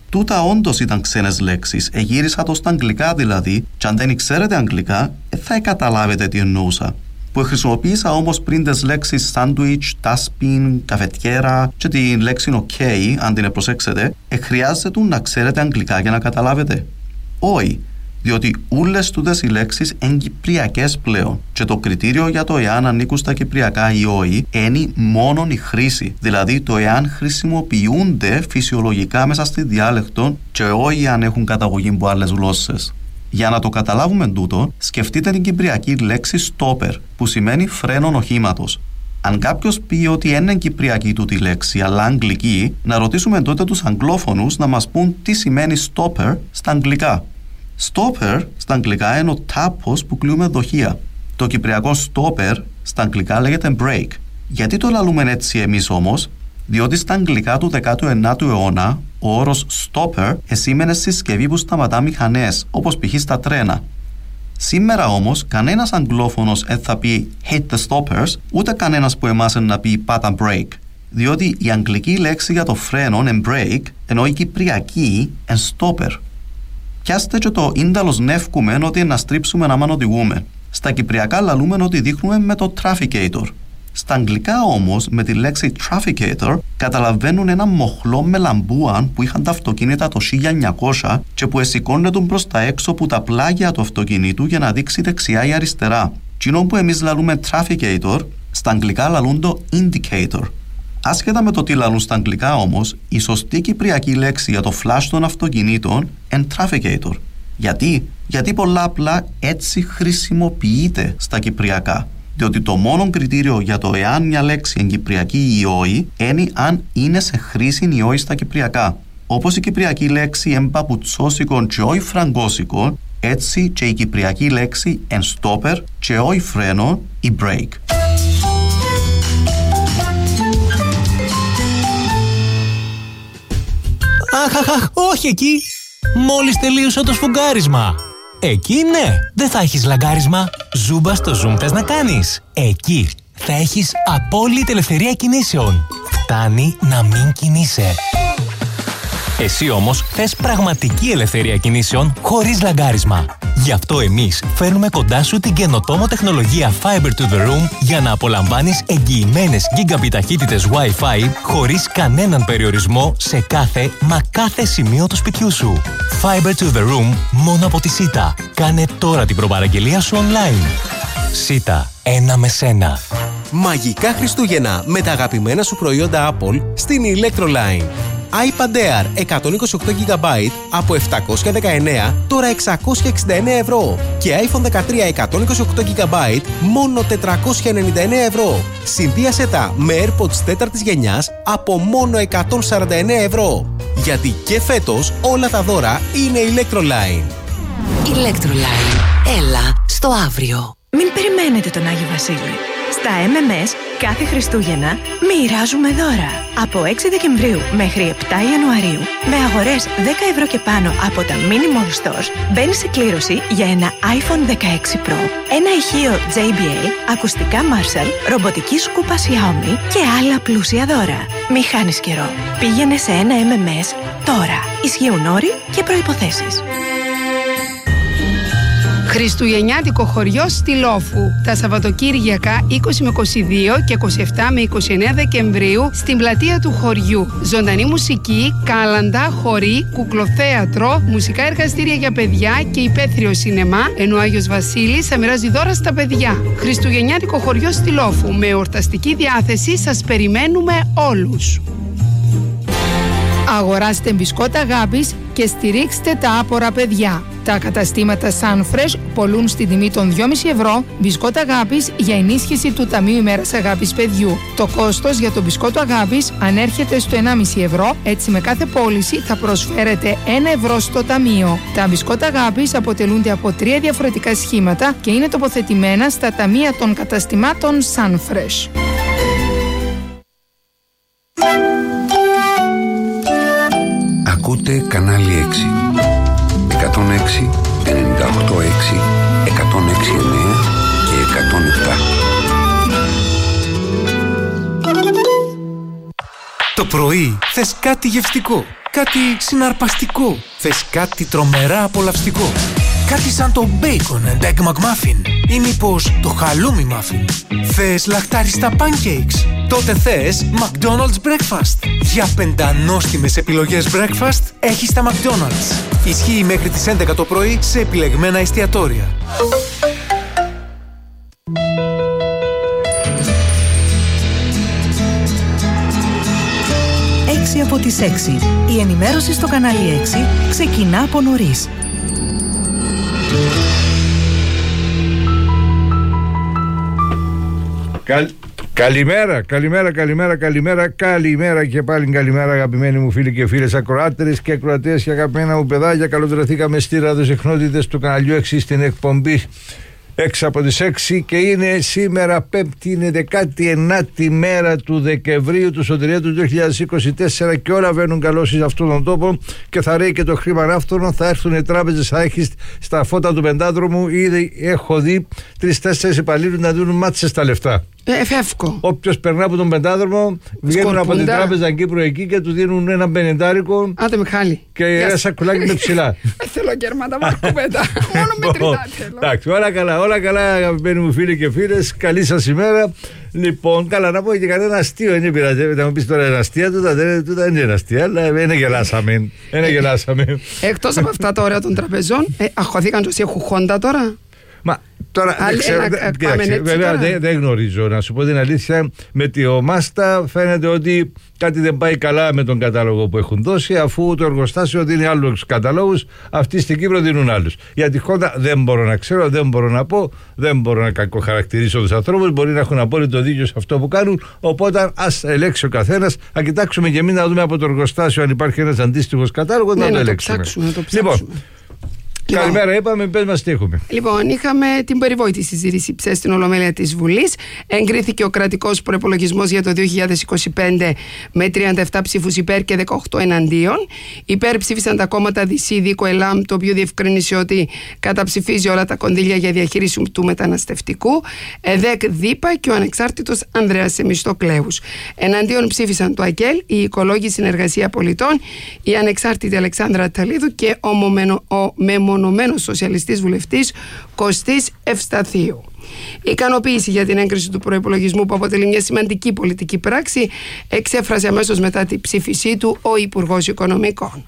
Τούτα όντως ήταν ξένες λέξεις. Εγύρισα το στα αγγλικά δηλαδή, και αν δεν ξέρετε αγγλικά, θα καταλάβετε τι εννοούσα. Που χρησιμοποίησα όμως πριν τις λέξεις sandwich, dustbin, καφετιέρα και τη λέξη ok, αν την προσέξετε, ε, χρειάζεται να ξέρετε αγγλικά για να καταλάβετε. Όχι, διότι όλες τούτες οι λέξεις είναι κυπριακές πλέον και το κριτήριο για το εάν ανήκουν στα κυπριακά ή όχι είναι μόνο η χρήση, δηλαδή το εάν χρησιμοποιούνται φυσιολογικά μέσα στη διάλεκτο και όχι αν έχουν καταγωγή από άλλες γλώσσες. Για να το καταλάβουμε τούτο, σκεφτείτε την κυπριακή λέξη stopper, που σημαίνει φρένον οχήματος. Αν κάποιος πει ότι είναι κυπριακή τούτη λέξη, αλλά αγγλική, να ρωτήσουμε τότε τους αγγλόφωνους να μας πούν τι σημαίνει stopper στα αγγλικά. Stopper στα αγγλικά είναι ο τάπος που κλείουμε δοχεία. Το κυπριακό stopper στα αγγλικά λέγεται break. Γιατί το λαλούμε έτσι εμείς όμως? Διότι στα αγγλικά του δέκατου ενάτου αιώνα ο όρος stopper εσήμαινε συσκευή που σταματά μηχανές, όπως π.χ. στα τρένα. Σήμερα όμως κανένας αγγλόφωνος δεν θα πει hit the stoppers, ούτε κανένας που εμάς να πει πάτα break. Διότι η αγγλική λέξη για το φρένο είναι break, ενώ η κυπριακή είναι stopper. Πιάστε και το ίνταλος νεύκουμε ότι να στρίψουμε να μαν οδηγούμε. Στα κυπριακά λαλούμε ότι δείχνουμε με το trafficator. Στα αγγλικά όμως με τη λέξη trafficator καταλαβαίνουν ένα μοχλό με λαμπούαν που είχαν τα αυτοκίνητα το χίλια εννιακόσια και που εσηκώνεται προς τα έξω από τα πλάγια του αυτοκινήτου για να δείξει δεξιά ή αριστερά. Κοινό που εμείς λαλούμε trafficator, στα αγγλικά λαλούν το indicator. Άσχετα με το τι λαλούν στα αγγλικά όμως, η σωστή κυπριακή λέξη για το flash των αυτοκινήτων είναι trafficator. Γιατί? Γιατί πολλά απλά έτσι χρησιμοποιείται στα κυπριακά. Διότι το μόνο κριτήριο για το εάν μια λέξη είναι κυπριακή ή όχι είναι αν είναι σε χρήση ή όχι στα κυπριακά. Όπως η κυπριακή λέξη είναι παπουτσόσικο και όχι φραγκόσικο, έτσι και η κυπριακή λέξη είναι stopper και όχι φρένο ή break. Αχ, αχ, αχ, όχι εκεί! Μόλις τελείωσε το σφουγγάρισμα. Εκεί ναι, δεν θα έχεις λαγκάρισμα. Ζούμπα στο Zoom θες να κάνεις. Εκεί θα έχεις απόλυτη ελευθερία κινήσεων. Φτάνει να μην κινείσαι. Εσύ όμως θες πραγματική ελευθερία κινήσεων χωρίς λαγκάρισμα. Γι' αυτό εμείς φέρνουμε κοντά σου την καινοτόμο τεχνολογία Fiber to the Room για να απολαμβάνεις εγγυημένες gigabit ταχύτητες Wi-Fi χωρίς κανέναν περιορισμό σε κάθε μα κάθε σημείο του σπιτιού σου. Fiber to the Room μόνο από τη Σίτα. Κάνε τώρα την προπαραγγελία σου online. Σίτα, ένα με σένα. Μαγικά Χριστούγεννα με τα αγαπημένα σου προϊόντα Apple στην Electroline. iPad Air εκατόν είκοσι οκτώ τζι μπι από επτακόσια δεκαεννέα, τώρα εξακόσια εξήντα εννέα ευρώ. Και iPhone δεκατρία εκατόν είκοσι οκτώ τζι μπι μόνο τετρακόσια ενενήντα εννέα ευρώ. Συνδύασε τα με AirPods τέταρτης γενιάς από μόνο εκατόν σαράντα εννέα ευρώ. Γιατί και φέτος όλα τα δώρα είναι Electroline. Electroline. Έλα στο αύριο. Μην περιμένετε τον Άγιο Βασίλη. Στα εμ εμ ες κάθε Χριστούγεννα μοιράζουμε δώρα. Από έξι Δεκεμβρίου μέχρι επτά Ιανουαρίου, με αγορές δέκα ευρώ και πάνω από τα Minimal Stores, μπαίνεις σε κλήρωση για ένα άιφον δεκαέξι Pro, ένα ηχείο τζέι μπι ελ, ακουστικά Marshall, ρομποτική σκούπα Xiaomi και άλλα πλούσια δώρα. Μη χάνεις καιρό. Πήγαινε σε ένα εμ εμ ες τώρα. Ισχύουν όροι και προϋποθέσεις. Χριστουγεννιάτικο χωριό στη Λόφου. Τα Σαββατοκύριακα είκοσι με είκοσι δύο και είκοσι επτά με είκοσι εννέα Δεκεμβρίου στην πλατεία του χωριού. Ζωντανή μουσική, κάλαντα, χοροί, κουκλοθέατρο, μουσικά εργαστήρια για παιδιά και υπαίθριο σινεμά, ενώ ο Άγιος Βασίλης θα μοιράζει δώρα στα παιδιά. Χριστουγεννιάτικο χωριό στη Λόφου. Με εορταστική διάθεση σας περιμένουμε όλους. Αγοράστε μπισκότα αγάπης και στηρίξτε τα άπορα παιδιά. Τα καταστήματα Sunfresh πωλούν στην τιμή των δυόμισι ευρώ μπισκότα αγάπης για ενίσχυση του Ταμείου ημέρας αγάπης παιδιού. Το κόστος για το μπισκότο αγάπης ανέρχεται στο ενάμισι ευρώ, έτσι με κάθε πώληση θα προσφέρετε ένα ευρώ στο ταμείο. Τα μπισκότα αγάπης αποτελούνται από τρία διαφορετικά σχήματα και είναι τοποθετημένα στα ταμεία των καταστημάτων Sunfresh. Ακούτε κανάλι έξι. εκατόν έξι, ενενήντα οκτώ έξι, εκατόν έξι εννέα και εκατόν επτά. Το πρωί θες κάτι γευστικό. Κάτι συναρπαστικό. Θες κάτι τρομερά απολαυστικό. Κάτι σαν το Bacon and Egg McMuffin. Ή μήπως το Halloumi Muffin. Θες λαχτάριστα pancakes. Τότε θες McDonald's Breakfast. Για πεντανόστιμες επιλογές breakfast έχεις τα McDonald's. Ισχύει μέχρι τις έντεκα το πρωί σε επιλεγμένα εστιατόρια. έξι από τις έξι. Η ενημέρωση στο κανάλι έξι ξεκινά από νωρίς. Καλ... Καλημέρα, καλημέρα, καλημέρα, καλημέρα, καλημέρα και πάλι καλημέρα αγαπημένοι μου φίλοι και φίλες ακροάτερες και ακροατές και αγαπημένα μου παιδάκια. Καλώς στη ραδιοσυχνότητες του καναλιού έξι στην εκπομπή έξι από τις έξι και είναι σήμερα Πέμπτη, είναι δεκάτη ενάτη μέρα του Δεκεμβρίου του Σωτηρία του δύο χιλιάδες είκοσι τέσσερα και όλα βαίνουν καλώς σε αυτόν τον τόπο και θα ρέει και το χρήμα ναύτωνο, θα έρθουν οι τράπεζες, θα έχεις στα φώτα του πεντάδρομου. Ήδη έχω δει τρεις-τέσσερις υπαλλήλους να δίνουν μάτσες στα λεφτά. Εφεύκο. Όποιος περνά από τον πεντάδρομο, βγαίνουν από την τράπεζα Κύπρου εκεί και του δίνουν ένα πενηντάρικο. Άντε Μιχάλη. Και ένα σακουλάκι με ψηλά. Θέλω κέρματα, βάζω κουβέντα. Μόνο με τριτά θέλω. Εντάξει, όλα καλά, όλα καλά, αγαπημένοι μου φίλοι και φίλες. Καλή σας ημέρα. Λοιπόν, καλά, να πω και κανένα αστείο. Δεν πειράζει. Να μου πει τώρα ένα αστείο, τούτα δεν είναι αστεία, αλλά είναι γελάσαμε. Είναι γελάσαμε. Εκτός από αυτά τα ωραία των τραπεζών, αχωθήκαν και έχουν χόντα τώρα. Μα τώρα δεν ξέρω, βέβαια δεν δε γνωρίζω, να σου πω την αλήθεια. Με τη Ομάστα φαίνεται ότι κάτι δεν πάει καλά με τον κατάλογο που έχουν δώσει, αφού το εργοστάσιο δίνει άλλους καταλόγους, αυτοί στην Κύπρο δίνουν άλλους. Για τη Χόντα δεν μπορώ να ξέρω, δεν μπορώ να πω, δεν μπορώ να κακοχαρακτηρίσω τους ανθρώπους, μπορεί να έχουν απόλυτο δίκιο σε αυτό που κάνουν. Οπότε ας ελέξει ο καθένας, να κοιτάξουμε και εμείς να δούμε από το εργοστάσιο αν υπάρχει ένας αντίστοιχος κατάλογος, ναι, να, να το ελέγξουμε. Ψάξουμε, να το ψάξουμε. Λοιπόν, καλημέρα, είπαμε, πες μας τι έχουμε. Λοιπόν, είχαμε την περιβόητη συζήτηση ψες στην Ολομέλεια της Βουλής. Εγκρίθηκε ο κρατικός προϋπολογισμός για το δύο χιλιάδες είκοσι πέντε με τριάντα επτά ψήφους υπέρ και δεκαοκτώ εναντίον. Υπέρ ψήφισαν τα κόμματα ΔΥΣΥ, ΔΥΚΟ, ΕΛΑΜ, το οποίο διευκρίνησε ότι καταψηφίζει όλα τα κονδύλια για διαχείριση του μεταναστευτικού, ΕΔΕΚ, ΔΥΠΑ και ο ανεξάρτητος Ανδρέας Σεμιστοκλέους. Εναντίον ψήφισαν το ΑΚΕΛ, η Οικολόγη Συνεργασία Πολιτών, η ανεξάρτητη Αλεξάνδρα Ταλίδου και ο, μομενο, ο μεμονωμένος σοσιαλιστής βουλευτής Κωστής Ευσταθίου. Η ικανοποίηση για την έγκριση του προϋπολογισμού, που αποτελεί μια σημαντική πολιτική πράξη, εξέφρασε αμέσως μετά τη ψήφισή του ο Υπουργός Οικονομικών.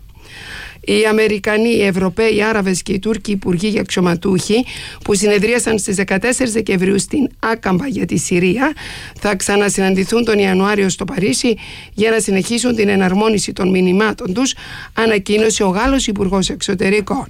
Οι Αμερικανοί, οι Ευρωπαίοι, οι Άραβες και οι Τούρκοι υπουργοί και αξιωματούχοι που συνεδρίασαν στις δεκατέσσερις Δεκεμβρίου στην Άκαμπα για τη Συρία θα ξανασυναντηθούν τον Ιανουάριο στο Παρίσι για να συνεχίσουν την εναρμόνιση των μηνυμάτων τους, ανακοίνωσε ο Γάλλος Υπουργός Εξωτερικών.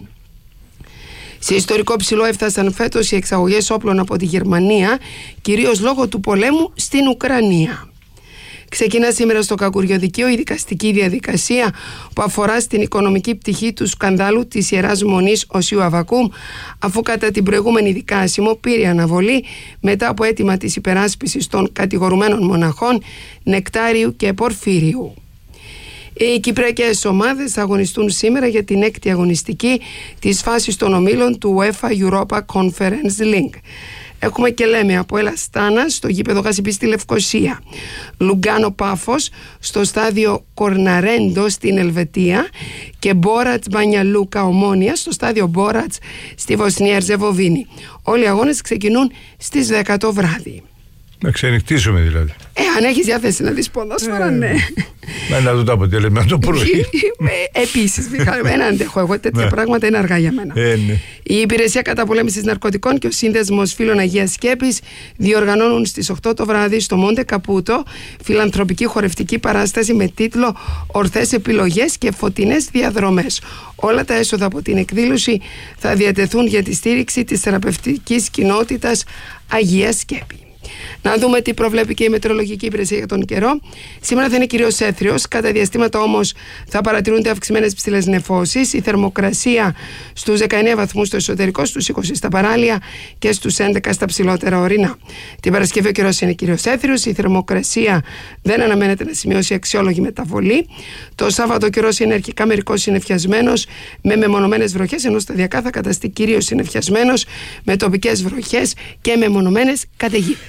Σε ιστορικό ψηλό έφτασαν φέτος οι εξαγωγές όπλων από τη Γερμανία, κυρίως λόγω του πολέμου στην Ουκρανία. Ξεκινά σήμερα στο Κακουριοδικείο η δικαστική διαδικασία που αφορά στην οικονομική πτυχή του σκανδάλου της Ιεράς Μονής Οσίου Αββακούμ, αφού κατά την προηγούμενη δικάσιμο πήρε αναβολή μετά από αίτημα της υπεράσπισης των κατηγορουμένων μοναχών Νεκτάριου και Πορφύριου. Οι κυπριακές ομάδες θα αγωνιστούν σήμερα για την έκτη αγωνιστική της φάσης των ομίλων του UEFA Europa Conference League. Έχουμε και λέμε από Έλα Στάνα στο γήπεδο Γασιπή στη Λευκοσία, Λουγκάνο Πάφος στο στάδιο Κορναρέντο στην Ελβετία και Μπόρατς Μπανιαλούκα Ομόνια στο στάδιο Μπόρατς στη Βοσνία Ερζεβοβίνη. Όλοι οι αγώνες ξεκινούν στις δέκα το βράδυ. Να ξενυχτήσουμε δηλαδή. Ε, αν έχεις διάθεση να δεις ποδόσφαιρα, ναι. Να είναι να δω το αποτέλεσμα το πρωί. Επίσης, δεν αντέχω εγώ, τέτοια πράγματα είναι αργά για μένα. Ε, ναι. Η Υπηρεσία Καταπολέμησης Ναρκωτικών και ο Σύνδεσμος Φίλων Αγίας Σκέπης διοργανώνουν στις οκτώ το βράδυ στο Μόντε Καπούτο φιλανθρωπική χορευτική παράσταση με τίτλο «Ορθές επιλογές και φωτεινές διαδρομές». Όλα τα έσοδα από την εκδήλωση θα διατεθούν για τη στήριξη της θεραπευτικής κοινότητας Αγία Σκέπη. Να δούμε τι προβλέπει και η Μετεωρολογική Υπηρεσία για τον καιρό. Σήμερα θα είναι κυρίως έθριος, κατά διαστήματα όμως θα παρατηρούνται αυξημένες ψηλές νεφώσεις. Η θερμοκρασία στους δεκαεννέα βαθμούς στο εσωτερικό, στους είκοσι στα παράλια και στους έντεκα στα ψηλότερα ορεινά. Την Παρασκευή ο καιρός είναι κυρίως έθριος, η θερμοκρασία δεν αναμένεται να σημειώσει αξιόλογη μεταβολή. Το Σάββατο ο καιρός είναι αρχικά μερικώς συννεφιασμένος με μεμονωμένες βροχές, ενώ σταδιακά θα καταστεί κυρίως συννεφιασμένος με τοπικές βροχές και μεμονωμένες καταιγίδες. Να δούμε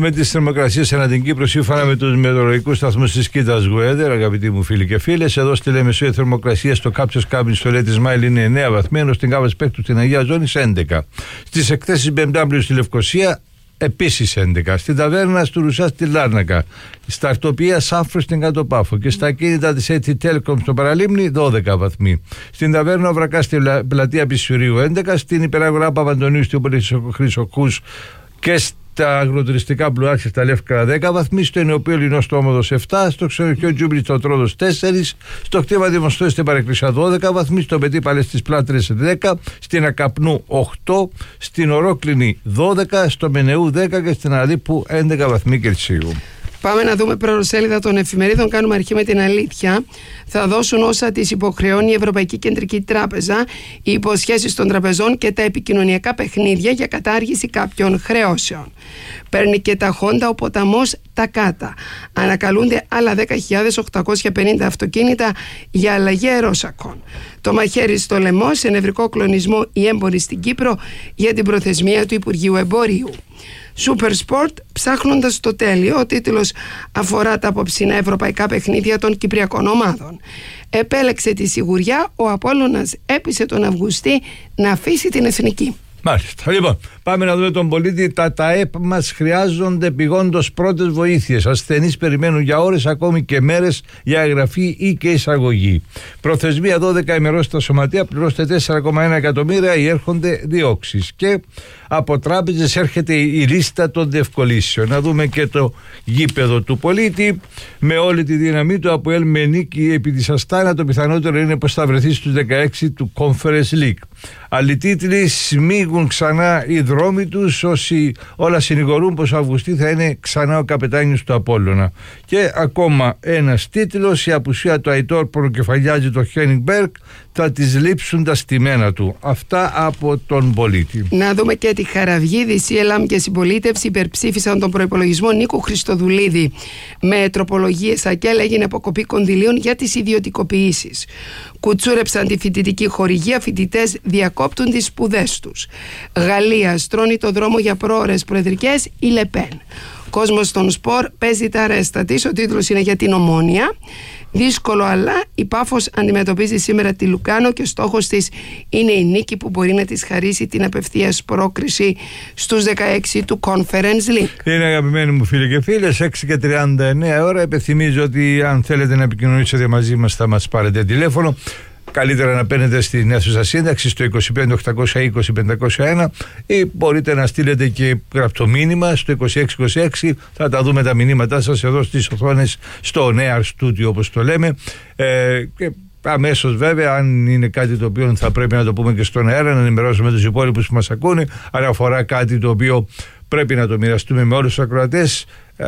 δούμε τις θερμοκρασίες ανά την Κύπρο σύμφωνα με τους μετεωρολογικούς σταθμούς της Κίτας Weather, αγαπητοί μου φίλοι και φίλες. Εδώ στη Λεμεσό η θερμοκρασία στο Κάψος Κάμπιν στο Λέτη Μάιλ είναι εννέα βαθμοί, ενώ στην Κάβα Σπέκτου στην Αγία Ζώνη έντεκα. Στις εκθέσεις μπι εμ ντάμπλιου στη Λευκοσία επίσης έντεκα. Στην ταβέρνα του Ρουσά στη Λάρνακα, στα αρτοπία Σάφρο στην Κάτω Πάφο και στα κίνητα της έι τι Telecom στο Παραλίμνη δώδεκα βαθμοί. Στην ταβέρνα Βρακά στη πλατεία Πισουρίου έντεκα. Στην υπεραγορά Παπαντονίου στην Χρυσοκούς και στα αγροτουριστικά Μπλουάξια στα Λεύκαρα δέκα βαθμοί, στο Ενεοπείο Λινό στο Όμοδος επτά, στο ξενοδοχείο Τζούμπιλι στο Τρόδος τέσσερα, στο κτήμα Δημοστό στην Παρεκκλησία δώδεκα βαθμοί, στο Πετή Παλαί στις Πλάτρες δέκα, στην Ακαπνού οκτώ, στην Ορόκληνη δώδεκα, στο Μενεού δέκα και στην Αλίπου έντεκα βαθμοί Κελσίου. Πάμε να δούμε πρωτοσέλιδα των εφημερίδων. Κάνουμε αρχή με την αλήθεια. Θα δώσουν όσα τις υποχρεώνει η Ευρωπαϊκή Κεντρική Τράπεζα, οι υποσχέσεις των τραπεζών και τα επικοινωνιακά παιχνίδια για κατάργηση κάποιων χρεώσεων. Παίρνει και τα Honda ο ποταμός τα Κάτα. Ανακαλούνται άλλα δέκα χιλιάδες οκτακόσια πενήντα αυτοκίνητα για αλλαγή αερόσακων. Το μαχαίρι στο λαιμό, σε νευρικό κλονισμό οι έμποροι στην Κύπρο για την προθεσμία του Υπουργείου Εμπορίου. Super Sport, ψάχνοντας το τέλειο. Ο τίτλος αφορά τα απόψινα ευρωπαϊκά παιχνίδια των κυπριακών ομάδων. Επέλεξε τη σιγουριά, ο Απόλλωνας έπεισε τον Αυγουστή να αφήσει την εθνική. Μάλιστα. Λοιπόν, πάμε να δούμε τον πολίτη. Τα ΤΑΕΠ μας χρειάζονται επειγόντως πρώτες βοήθειες. Ασθενείς περιμένουν για ώρες, ακόμη και μέρες, για εγγραφή ή και εισαγωγή. Προθεσμία δώδεκα ημερών στα σωματεία, πληρώστε τέσσερα κόμμα ένα εκατομμύρια ή έρχονται διώξεις. Και από τράπεζες έρχεται η λίστα των διευκολύσεων. Να δούμε και το γήπεδο του πολίτη. Με όλη τη δύναμή του, από ΕΛ με νίκη επί της Αστάνα, το πιθανότερο είναι πως θα βρεθεί στους δεκαέξι του Conference League. Άλλοι τίτλοι: σμίγουν ξανά οι δρόμοι τους, όσοι όλα συνηγορούν πως ο Αυγουστή θα είναι ξανά ο καπετάνιος του Απόλλωνα. Και ακόμα ένας τίτλος: η απουσία του Αϊτόρ προκεφαλιάζει το Χένιγκμπεργκ, θα τις λείψουν τα στημένα του. Αυτά από τον πολίτη. Να δούμε και τη Χαραυγίδη. Σι Ελ Αμ και συμπολίτευση υπερψήφισαν τον προϋπολογισμό Νίκου Χριστοδουλίδη. Με τροπολογίες ΑΚΕΛ έγινε αποκοπή κονδυλίων για τις ιδιωτικοποιήσεις. Κουτσούρεψαν τη φοιτητική χορηγία, φοιτητές διακόπτουν τις σπουδές τους. Γαλλία στρώνει το δρόμο για πρόωρες προεδρικές, η Λεπέν. Κόσμος των σπορ παίζει τα ρέστα της, ο τίτλος είναι για την Ομόνοια. Δύσκολο, αλλά η Πάφος αντιμετωπίζει σήμερα τη Λουκάνο και στόχος της είναι η νίκη που μπορεί να της χαρίσει την απευθείας πρόκριση στους δεκαέξι του Conference League. Είναι, αγαπημένοι μου φίλοι και φίλες, έξι και τριάντα εννέα ώρα. Επιθυμίζω ότι αν θέλετε να επικοινωνήσετε μαζί μας θα μας πάρετε τηλέφωνο. Καλύτερα να παίρνετε στην αίθουσα σύνταξη στο είκοσι πέντε οκτακόσια είκοσι πεντακόσια ένα ή μπορείτε να στείλετε και γραπτό μήνυμα στο είκοσι έξι είκοσι έξι. Θα τα δούμε τα μηνύματά σας εδώ στις οθόνες, στο Nea Studio όπως το λέμε. Ε, και αμέσως βέβαια, αν είναι κάτι το οποίο θα πρέπει να το πούμε και στον αέρα, να ενημερώσουμε τους υπόλοιπους που μας ακούνε. Αν αφορά κάτι το οποίο πρέπει να το μοιραστούμε με όλους τους ακροατές,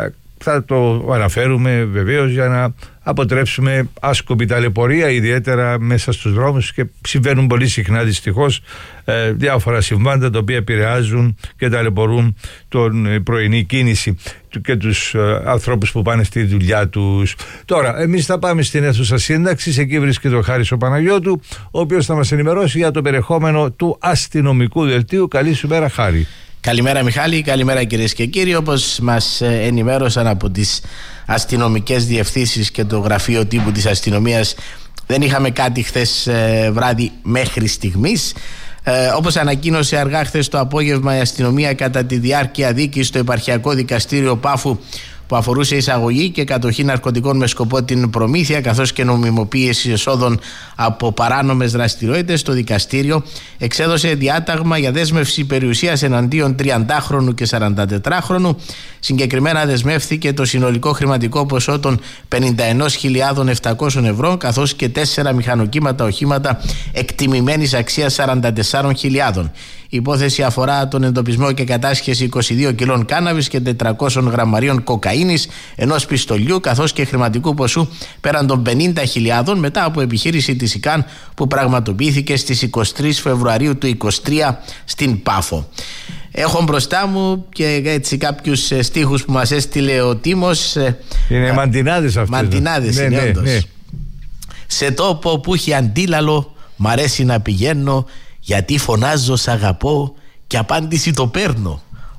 θα το αναφέρουμε βεβαίως για να αποτρέψουμε άσκοπη ταλαιπωρία, ιδιαίτερα μέσα στους δρόμους, και συμβαίνουν πολύ συχνά δυστυχώς ε, διάφορα συμβάντα τα οποία επηρεάζουν και ταλαιπωρούν την πρωινή κίνηση και τους ε, ανθρώπους που πάνε στη δουλειά τους. Τώρα, εμείς θα πάμε στην αίθουσα σύνταξης, εκεί βρίσκεται ο Χάρης ο Παναγιώτου, ο οποίος θα μας ενημερώσει για το περιεχόμενο του αστυνομικού δελτίου. Καλή σου μέρα, Χάρη. Καλημέρα Μιχάλη, καλημέρα κυρίες και κύριοι. Όπως μας ενημέρωσαν από τις αστυνομικές διευθύνσεις και το γραφείο τύπου της αστυνομίας, δεν είχαμε κάτι χθες βράδυ μέχρι στιγμής. Ε, όπως ανακοίνωσε αργά χθες το απόγευμα η αστυνομία, κατά τη διάρκεια δίκης στο Επαρχιακό Δικαστήριο Πάφου, που αφορούσε εισαγωγή και κατοχή ναρκωτικών με σκοπό την προμήθεια καθώς και νομιμοποίηση εσόδων από παράνομες δραστηριότητες, το δικαστήριο εξέδωσε διάταγμα για δέσμευση περιουσίας εναντίον τριαντάχρονου και σαραντατετράχρονου. Συγκεκριμένα δεσμεύθηκε το συνολικό χρηματικό ποσό των πενήντα ενός χιλιάδων επτακόσια ευρώ καθώς και τέσσερα μηχανοκύματα οχήματα εκτιμημένης αξίας σαράντα τεσσάρων χιλιάδων. Η υπόθεση αφορά τον εντοπισμό και κατάσχεση είκοσι δύο κιλών κάναβης και τετρακόσιων γραμμαρίων κοκαίνης, ενός πιστολιού καθώς και χρηματικού ποσού πέραν των πενήντα χιλιάδων, μετά από επιχείρηση της ΙΚΑΝ που πραγματοποιήθηκε στις εικοστή τρίτη Φεβρουαρίου του είκοσι τρία στην Πάφο. Έχω μπροστά μου και έτσι κάποιους στίχους που μας έστειλε ο Τίμος. Είναι μαντινάδες αυτές. Μαντινάδες, ναι, είναι ναι, όντως. Ναι. Σε τόπο που έχει αντίλαλο μ' αρέσει να πηγαίνω, γιατί φωνάζω σ' αγαπώ και απάντηση το παίρνω.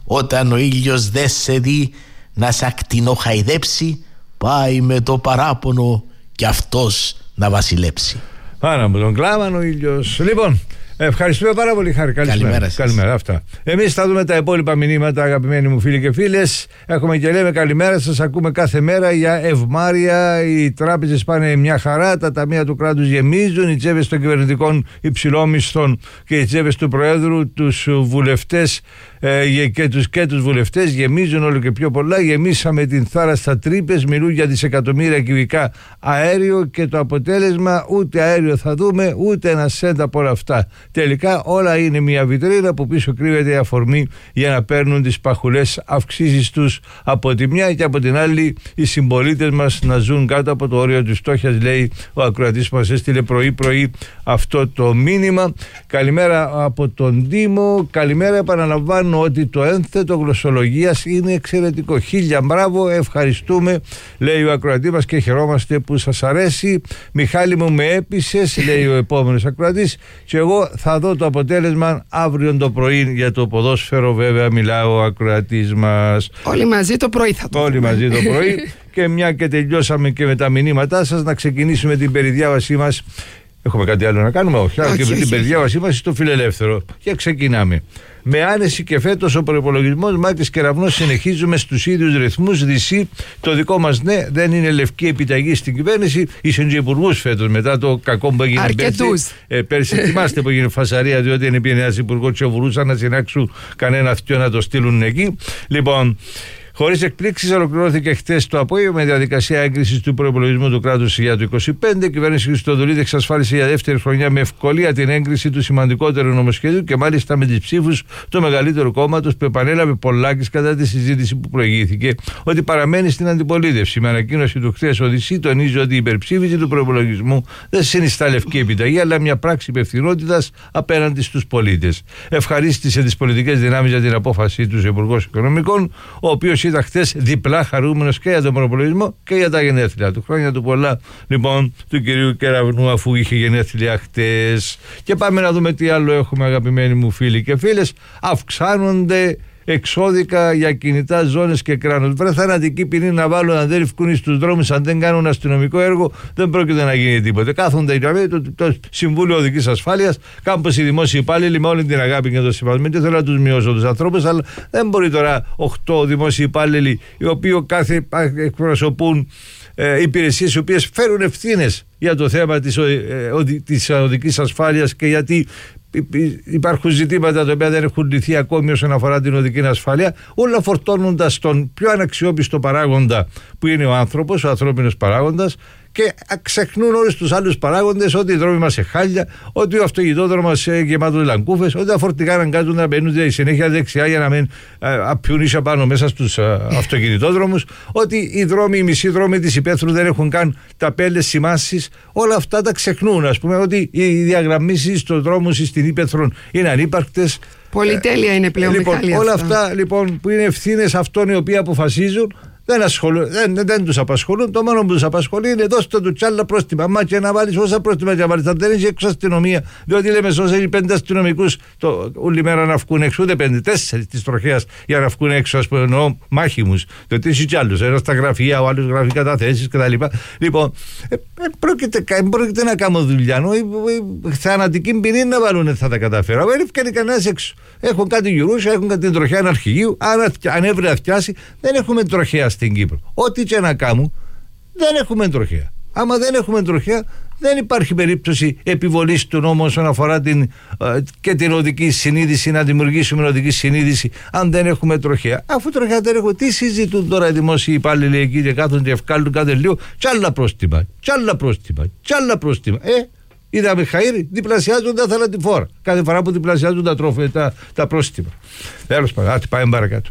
όταν ο ήλιος δεν σε δει να σ' ακτινοχαϊδέψει, πάει με το παράπονο κι αυτός να βασιλέψει. Άρα με τον κλάμαν ο ήλιος. Λοιπόν, ευχαριστούμε πάρα πολύ, Χάρη. Καλησπέρα. Καλημέρα σας. Καλημέρα, αυτά. Εμείς θα δούμε τα υπόλοιπα μηνύματα, αγαπημένοι μου φίλοι και φίλες. Έχουμε και λέμε καλημέρα σας. Ακούμε κάθε μέρα για ευμάρεια. Οι τράπεζες πάνε μια χαρά. Τα ταμεία του κράτους γεμίζουν. Οι τσέπες των κυβερνητικών υψηλόμισθων και οι τσέπες του Προέδρου, τους βουλευτές ε, και, τους, και τους βουλευτές γεμίζουν όλο και πιο πολλά. Γεμίσαμε την θάλασσα στα τρύπες. Μιλούν για δισεκατομμύρια κυβικά αέριο και το αποτέλεσμα ούτε αέριο θα δούμε, ούτε ένα σέντ από όλα αυτά. Τελικά όλα είναι μια βιτρίνα που πίσω κρύβεται η αφορμή για να παίρνουν τις παχουλές αυξήσεις τους από τη μια και από την άλλη οι συμπολίτες μας να ζουν κάτω από το όριο της φτώχειας, λέει ο ακροατής που μας έστειλε πρωί πρωί αυτό το μήνυμα. Καλημέρα από τον Δήμο. Καλημέρα, επαναλαμβάνω ότι το ένθετο γλωσσολογίας είναι εξαιρετικό. Χίλια μπράβο, ευχαριστούμε, λέει ο ακροατής μας, και χαιρόμαστε που σας αρέσει. Μιχάλη μου, με έπεισες, λέει ο επόμενος ακροατής, και εγώ θα δω το αποτέλεσμα αύριο το πρωί για το ποδόσφαιρο, βέβαια μιλάω ο ακροατής μας. Όλοι μαζί το πρωί θα το Όλοι μαζί το πρωί. Και μια και τελειώσαμε και με τα μηνύματά σας, να ξεκινήσουμε την περιδιάβασή μας. Έχουμε κάτι άλλο να κάνουμε? Όχι, όχι, και με την περιδιάβασή μας στο φιλελεύθερο. Και ξεκινάμε. Με άνεση και φέτος ο προϋπολογισμός Μάκης Κεραυνός συνεχίζουμε στους ίδιους ρυθμούς. Δυσί, το δικό μας ναι, δεν είναι λευκή επιταγή στην κυβέρνηση. Ήσουν και υπουργούς φέτος μετά το κακό που έγινε πέρσι. Ε, πέρσι θυμάστε που έγινε φασαρία, διότι είναι πει ένας υπουργός και μπορούσαν να συνάξουν κανένα αυτιό να το στείλουν εκεί. Λοιπόν, χωρίς εκπλήξεις, ολοκληρώθηκε χτες το απόγευμα η διαδικασία έγκρισης του προϋπολογισμού του κράτους για το είκοσι πέντε. Η κυβέρνηση Χριστοδουλίδη εξασφάλισε για δεύτερη χρονιά με ευκολία την έγκριση του σημαντικότερου νομοσχεδίου και μάλιστα με τις ψήφους του μεγαλύτερου κόμματος που επανέλαβε Πολάκης κατά τη συζήτηση που προηγήθηκε ότι παραμένει στην αντιπολίτευση. Με ανακοίνωση του χθες ο Δυσί τονίζει ότι η υπερψήφιση του προϋπολογισμού δεν συνιστά λευκή επιταγή, αλλά μια πράξη υπευθυνότητας απέναντι στους πολίτες. Ευχαρίστησε τις πολιτικές δυνάμεις για την απόφασή του ο Υπουργός Οικονομικών, ο οποίος ήταν χθες διπλά χαρούμενος και για τον προπολογισμό και για τα γενέθλια του. Χρόνια του πολλά, λοιπόν, του κυρίου Κεραυνού, αφού είχε γενέθλια χτες. Και πάμε να δούμε τι άλλο έχουμε, αγαπημένοι μου φίλοι και φίλες. Αυξάνονται εξώδικα για κινητά, ζώνες και κράνος. Βρε θανατική ποινή να βάλουν αν δεν ρηφκούν στους δρόμους, αν δεν κάνουν αστυνομικό έργο, δεν πρόκειται να γίνει τίποτε. Κάθονται το, το, το Συμβούλιο Οδικής Ασφάλειας, κάμπος οι δημόσιοι υπάλληλοι με όλη την αγάπη και το σεβασμό. Δεν θέλω να τους μειώσω τους ανθρώπους, αλλά δεν μπορεί τώρα οκτώ δημόσιοι υπάλληλοι, οι οποίοι κάθε εκπροσωπούν ε, υπηρεσίες οι οποίες φέρουν ευθύνες για το θέμα της, ε, οδη, της οδικής ασφάλειας, και γιατί υπάρχουν ζητήματα τα οποία δεν έχουν λυθεί ακόμη όσον αφορά την οδική ασφάλεια, όλα φορτώνοντας τον πιο αναξιόπιστο παράγοντα που είναι ο άνθρωπος, ο ανθρώπινος παράγοντας, και ξεχνούν όλους τους άλλους παράγοντες, ότι οι δρόμοι μας είναι χάλια, ότι ο αυτοκινητόδρομος μας είναι γεμάτο λαγκούφες, ότι τα φορτηγά αναγκάζουν να μπαίνουν συνέχεια δεξιά για να μην απιούν ίσα πάνω μέσα στους αυτοκινητόδρομους, ότι οι δρόμοι, οι μισοί δρόμοι της υπαίθρου δεν έχουν καν ταπέλες σημάσεις. Όλα αυτά τα ξεχνούν, ας πούμε, ότι οι διαγραμμίσεις των δρόμων στην υπαίθρο είναι ανύπαρκτες. Πολυτέλεια είναι πλέον, λοιπόν, Μιχάλη, όλα αυτά. αυτά λοιπόν που είναι ευθύνες αυτών οι οποίοι αποφασίζουν, δεν, ασχολούν, δεν, δεν τους απασχολούν. Το μόνο που τους απασχολεί είναι δώστε του τσάλα πρόστιμα. Μα και να βάλεις όσα πρόστιμα και να βάλεις. Αν δεν έχει έξω αστυνομία, διότι λέμε σώσα οι πέντε αστυνομικούς όλη μέρα να βγουν έξω, ούτε πέντε, τέσσερις της τροχέας για να βγουν έξω, ας πούμε, εννοώ μάχημους. Διότι είσαι κι άλλους, ένας στα γραφεία, ο άλλος γράφει καταθέσεις κτλ. Λοιπόν, ε, ε, πρόκειται, πρόκειται να κάνω δουλειά. Νο, ε, ε, θανατική ποινή να βάλουν, δεν θα τα καταφέρω. Δεν έφυγε κανένας έξω. Έχουν κάτι γυρούσια, έχουν κάτι τροχέα αναρχηγείου. Αν, αν έβρε αθιάσει, δεν έχουμε τροχέα στην Κύπρο. Ό,τι και να κάνουμε, δεν έχουμε τροχέα. Άμα δεν έχουμε τροχέα, δεν υπάρχει περίπτωση επιβολής του νόμου όσον αφορά την, και την οδική συνείδηση, να δημιουργήσουμε οδική συνείδηση, αν δεν έχουμε τροχέα. Αφού τροχέα δεν έχουμε, τι συζητούν τώρα οι δημόσιοι υπάλληλοι εκεί και κάθονται και ευκάλουν κάθε λίγο, κι άλλα πρόστιμα, κι άλλα πρόστιμα, κι άλλα πρόστιμα. Ε, είδαμε χαΐρι, διπλασιάζουν τα θαλατηφόρα. Κάθε φορά που διπλασιάζουν τα, τρόφε, τα, τα πρόστιμα. Τέλος πάντων, πάμε παρακάτω.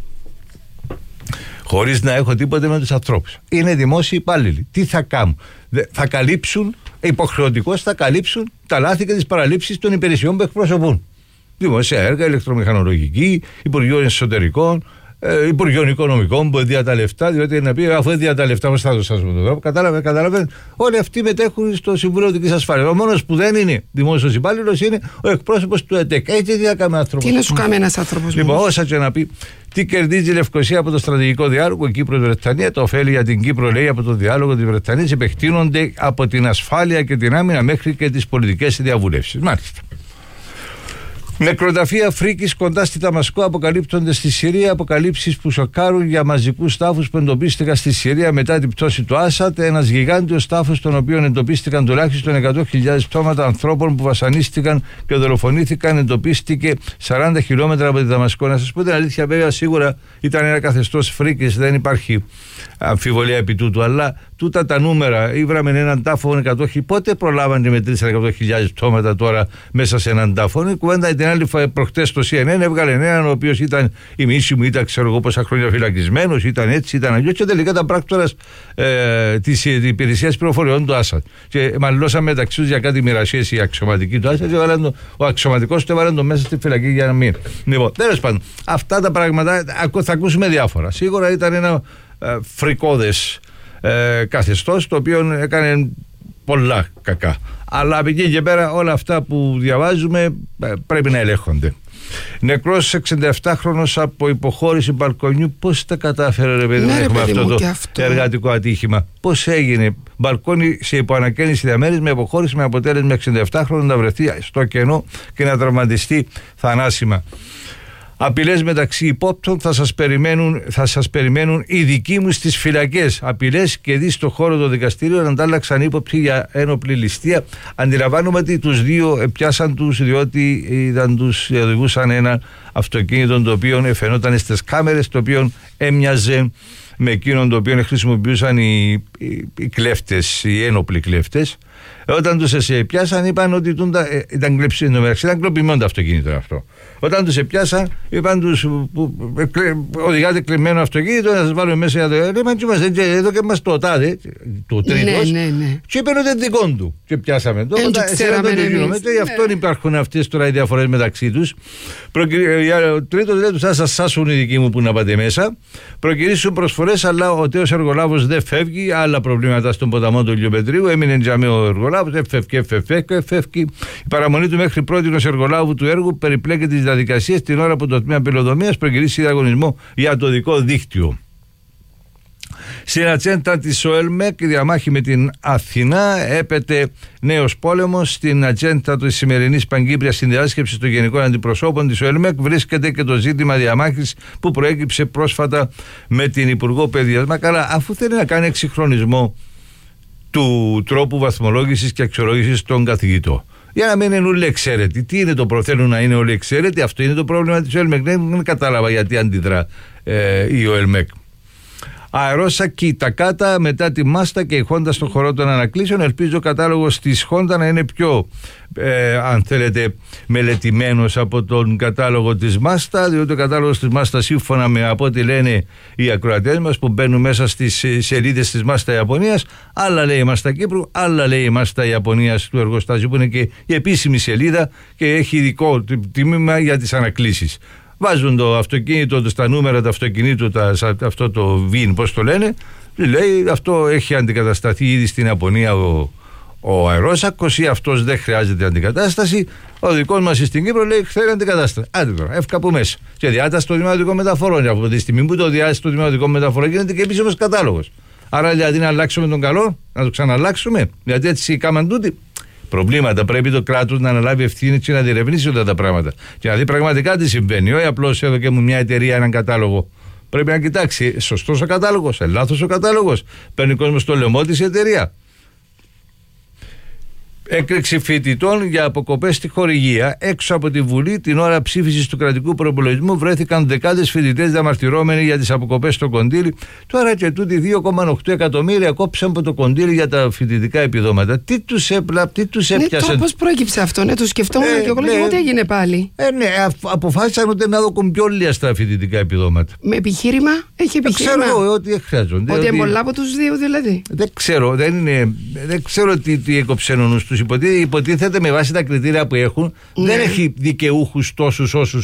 Χωρίς να έχω τίποτε με τους ανθρώπους. Είναι δημόσιοι υπάλληλοι. Τι θα κάνουν? Θα καλύψουν, υποχρεωτικώς θα καλύψουν τα λάθη και τις παραλήψεις των υπηρεσιών που εκπροσωπούν. Δημόσια έργα, ηλεκτρομηχανολογική, Υπουργείο Εσωτερικών, ε, Υπουργείων Οικονομικών που έδια τα λεφτά, διότι να πει αφού έδια τα λεφτά, πώς θα δώσω αυτόν τον τρόπο. Κατάλαβε, κατάλαβε. Όλοι αυτοί μετέχουν στο Συμβούλιο Οδικής Ασφάλειας. Ο μόνος που δεν είναι δημόσιος υπάλληλος είναι ο εκπρόσωπος του ΕΤΕΚ. Έτσι τι να κάνει άνθρωπος. Τι να σου κάνει ένας άνθρωπος. Λοιπόν, όσα και να πει. Τι κερδίζει η Λευκοσία από το στρατηγικό διάλογο Κύπρο-Βρετανία, το ωφέλη για την Κύπρο, λέει, από το διάλογο της Βρετανίας επεκτείνονται από την ασφάλεια και την άμυνα μέχρι και τις πολιτικές διαβουλεύσεις. Μάλιστα. Νεκροταφεία φρίκης κοντά στη Δαμασκό αποκαλύπτονται στη Συρία. Αποκαλύψεις που σοκάρουν για μαζικούς τάφους που εντοπίστηκαν στη Συρία μετά την πτώση του Άσαντ. Ένας γιγάντιος τάφος, στον οποίο εντοπίστηκαν τουλάχιστον εκατό χιλιάδες πτώματα ανθρώπων που βασανίστηκαν και δολοφονήθηκαν, εντοπίστηκε σαράντα χιλιόμετρα από τη Δαμασκό. Να σας πω την αλήθεια, βέβαια, σίγουρα ήταν ένα καθεστώς φρίκης, δεν υπάρχει αμφιβολία επί τούτου, αλλά τούτα τα νούμερα, ήβραμε έναν τάφο εκατό χιλιάδες. Πότε προλάβαν και μετρήσαν εκατό χιλιάδες πτώματα τώρα μέσα σε έναν τάφο? Η κουβέντα την άλλη προχτές στο σι εν εν έβγαλε έναν ο οποίος ήταν ημίσιμου, ήταν ξέρω εγώ πόσα χρόνια φυλακισμένος, ήταν έτσι, ήταν αλλιώς, και τελικά ήταν πράκτορας ε, της υπηρεσίας πληροφοριών του Άσαντ. Και μαλλώσαν μεταξύ τους για κάτι μοιρασίες οι αξιωματικοί του Άσαντ, και το, ο αξιωματικός του έβαλαν το μέσα στη φυλακή για να μην. Λοιπόν, τέλος πάντων, αυτά τα πράγματα θα ακούσουμε διάφορα. Σίγουρα ήταν ένα ε, φρικώδες ε, καθεστώς, το οποίο έκανε πολλά κακά. Αλλά από εκεί και πέρα όλα αυτά που διαβάζουμε πρέπει να ελέγχονται. Νεκρός εξήντα επτάχρονος από υποχώρηση μπαλκονιού. Πώς τα κατάφερε, ρε παιδί, να έχουμε αυτό το αυτό. εργατικό ατύχημα? Πώς έγινε? Μπαλκόνι σε υποανακαίνιση διαμέρης με υποχώρηση, με αποτέλεσμα εξήντα επτάχρονο να βρεθεί στο κενό και να τραυματιστεί θανάσιμα. Απειλές μεταξύ υπόπτων θα σας περιμένουν, θα σας περιμένουν οι δικοί μου στις φυλακές. Απειλές και δει στο χώρο των δικαστήριων αντάλλαξαν ύποπτοι για ένοπλη ληστεία. Αντιλαμβάνομαι ότι τους δύο πιάσαν τους διότι είδαν τους οδηγούσαν ένα αυτοκίνητο το οποίο φαινόταν στις κάμερες, το οποίο έμοιαζε με εκείνον το οποίο χρησιμοποιούσαν οι, οι, οι κλέφτες, οι ένοπλοι κλέφτες. Όταν τους πιάσαν είπαν ότι τούντα, ε, ήταν κλεψίνο μεταξύ, ήταν κλοπημένο το αυτοκίνητο αυτό. Όταν τους πιάσαν είπαν τους οδηγάτε κλεμμένο αυτοκίνητο, να σας βάλουμε μέσα για το έλεγμα και είμαστε εδώ και μας το τάδε, το τρίτος, ναι, ναι, ναι. Και είπαν ότι είναι δικό του και πιάσαμε το. Γι' αυτό υπάρχουν αυτές τώρα οι διαφορές μεταξύ τους. Ο τρίτος λέει τους θα σας σάσουν οι δικοί μου που να πάτε μέσα, προκυρήσουν προσφορές, αλλά ο τέος εργολάβος δεν φεύγει, άλλα προβλήματα στον ποταμό του Ηλιοπετρίου, έμεινε τζαμί ο εργολάβος, εφεύγει, εφεύγει, εφεύγει. Η παραμονή του μέχρι πρώτη ενός εργολάβου του έργου περιπλέκει τις διαδικασίες την ώρα που το τμήμα πυλοδομίας προκυρήσει διαγωνισμό για το δικό δίκτυο. Στην ατζέντα της ΟΕΛΜΕΚ, η διαμάχη με την Αθηνά, έπεται νέος πόλεμος. Στην ατζέντα της σημερινής Παγκύπριας συνδιάσκεψης των Γενικών Αντιπροσώπων της ΟΕΛΜΕΚ βρίσκεται και το ζήτημα διαμάχης που προέκυψε πρόσφατα με την Υπουργό Παιδείας. Μα καλά, αφού θέλει να κάνει εξυγχρονισμό του τρόπου βαθμολόγησης και αξιολόγησης των καθηγητών, για να μην είναι όλοι εξαίρετοι. Τι είναι το πρόβλημα? Θέλουν να είναι όλοι εξαίρετοι. Αυτό είναι το πρόβλημα της ΟΕΛΜΕΚ. Δεν κατάλαβα γιατί αντιδρά ε, η ΟΕΛΜΕΚ. Αερόσα και η Τακάτα μετά τη Μάστα και η Χόντα στον χώρο των ανακλήσεων. Ελπίζω ο κατάλογος της Χόντα να είναι πιο, ε, αν θέλετε, μελετημένος από τον κατάλογο της Μάστα, διότι ο κατάλογος της Μάστα, σύμφωνα με από ό,τι λένε οι ακροατές μας που μπαίνουν μέσα στις σελίδες της Μάστα Ιαπωνίας, άλλα λέει η Μάστα Κύπρου, άλλα λέει η Μάστα Ιαπωνίας του εργοστάσιου, που είναι και η επίσημη σελίδα και έχει ειδικό τίμημα για τις ανακλήσεις. Βάζουν το αυτοκίνητο, στα νούμερα του αυτοκινήτου, τα, αυτό το βιν, πώς το λένε, λέει αυτό έχει αντικατασταθεί ήδη στην Ιαπωνία ο, ο αερόσακος ή αυτός δεν χρειάζεται αντικατάσταση. Ο δικός μας στην Κύπρο λέει θέλει αντικατάσταση. Άντε τώρα, εύκα από μέσα. Και διάταση των δημοτικών μεταφορών. Από τη στιγμή που το διάταση των δημοτικών μεταφορών γίνεται και επίσημος κατάλογος. Άρα δηλαδή να αλλάξουμε τον καλό, να το ξαναλλάξουμε, γιατί έτσι κάμαν τούτοι. Προβλήματα. Πρέπει το κράτος να αναλάβει ευθύνη και να διερευνήσει όλα τα πράγματα. Και να δει πραγματικά τι συμβαίνει. Όχι απλώς εδώ και μου μια εταιρεία έναν κατάλογο. Πρέπει να κοιτάξει, σωστός ο κατάλογος, λάθος ο κατάλογος. Παίρνει κόσμο στο λαιμό της η εταιρεία. Έκρηξη φοιτητών για αποκοπές στη χορηγία. Έξω από τη Βουλή, την ώρα ψήφισης του κρατικού προϋπολογισμού, βρέθηκαν δεκάδες φοιτητές διαμαρτυρόμενοι για τις αποκοπές στο κονδύλι. Τώρα και τούτοι δύο κόμμα οκτώ εκατομμύρια κόψαν από το κονδύλι για τα φοιτητικά επιδόματα. Τι τους έπλα, τι τους έπιασε. Ναι, τώρα πώς προέκυψε αυτό, ναι, το σκεφτόμουν ε, και εγώ λέω ότι έγινε πάλι. Ε, ναι, αποφάσισαν ότι να δοκούν πιο λίγα στα φοιτητικά επιδόματα. Με επιχείρημα, έχει επιχείρημα. Δεν ξέρω ότι χρειάζονται. Ότι είναι πολλά από τους δύο δηλαδή. Δεν ξέρω, δεν, είναι, δεν ξέρω τι, τι έκοψε ο νους τους. Υποτίθεται με βάση τα κριτήρια που έχουν, ναι. Δεν έχει δικαιούχους τόσους όσους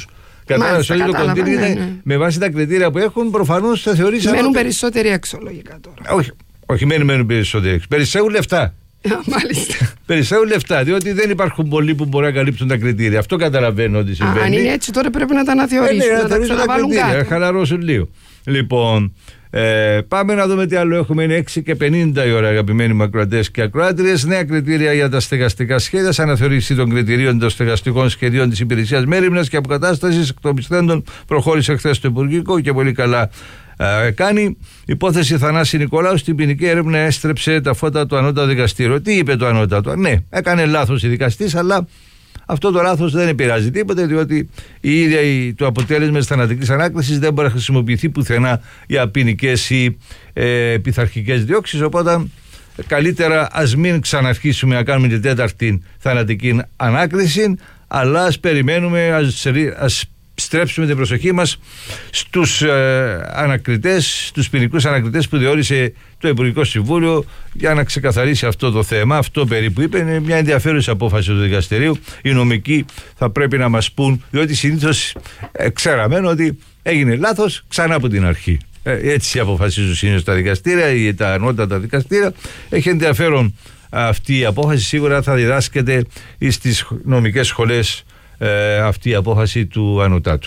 Κατάλαβε ότι το κοντήρι είναι, ναι, με βάση τα κριτήρια που έχουν, προφανώς θα θεωρήσαν. Μένουν ότι... περισσότεροι έξω, λογικά τώρα. Όχι, όχι μένουν, μένουν περισσότεροι έξω. Περισσεύουν λεφτά. Μάλιστα. Περισσεύουν λεφτά, διότι δεν υπάρχουν πολλοί που μπορούν να καλύψουν τα κριτήρια. Αυτό καταλαβαίνω ότι συμβαίνει. Α, αν είναι έτσι, τώρα πρέπει να τα αναθεωρήσουν. Ε, ναι, να τα ξαναβάλουν κάτω. Να χαλαρώσουν λίγο. Λοιπόν, ε, πάμε να δούμε τι άλλο έχουμε. Είναι έξι και πενήντα η ώρα, αγαπημένοι μου ακροατές και ακροάτριες. Νέα κριτήρια για τα στεγαστικά σχέδια. Σαν αναθεωρήση των κριτηρίων των στεγαστικών σχεδίων της Υπηρεσίας Μέριμνας και Αποκατάστασης εκ των πιστέντων προχώρησε χθες στο Υπουργικό και πολύ καλά ε, κάνει. Υπόθεση Θανάση Νικολάου στην ποινική έρευνα έστρεψε τα φώτα του Ανώτατου Δικαστήριου. Τι είπε το Ανώτατο? Ναι, έκανε λάθος η δικαστής, αλλά αυτό το λάθος δεν επηρεάζει τίποτα, διότι η ίδια η, το αποτέλεσμα της θανατικής ανάκρισης δεν μπορεί να χρησιμοποιηθεί πουθενά για ποινικές ή ε, πειθαρχικές διώξεις. Οπότε καλύτερα ας μην ξαναρχίσουμε να κάνουμε την τέταρτη θανατική ανάκριση, αλλά ας περιμένουμε, ας, ας στρέψουμε την προσοχή μας στους ε, ανακριτές, στους ποινικούς ανακριτές που διόρισε το Υπουργικό Συμβούλιο για να ξεκαθαρίσει αυτό το θέμα. Αυτό περίπου είπε. Είναι μια ενδιαφέρουσα απόφαση του δικαστηρίου. Οι νομικοί θα πρέπει να μας πούν, διότι συνήθως ε, ξέραμε ότι έγινε λάθος ξανά από την αρχή. Ε, έτσι αποφασίζουν συνήθως τα δικαστήρια ή τα ανώτατα δικαστήρια. Έχει ενδιαφέρον αυτή η απόφαση. Σίγουρα θα διδάσκεται στις νομικές σχολές ε, αυτή η απόφαση του Ανωτάτου.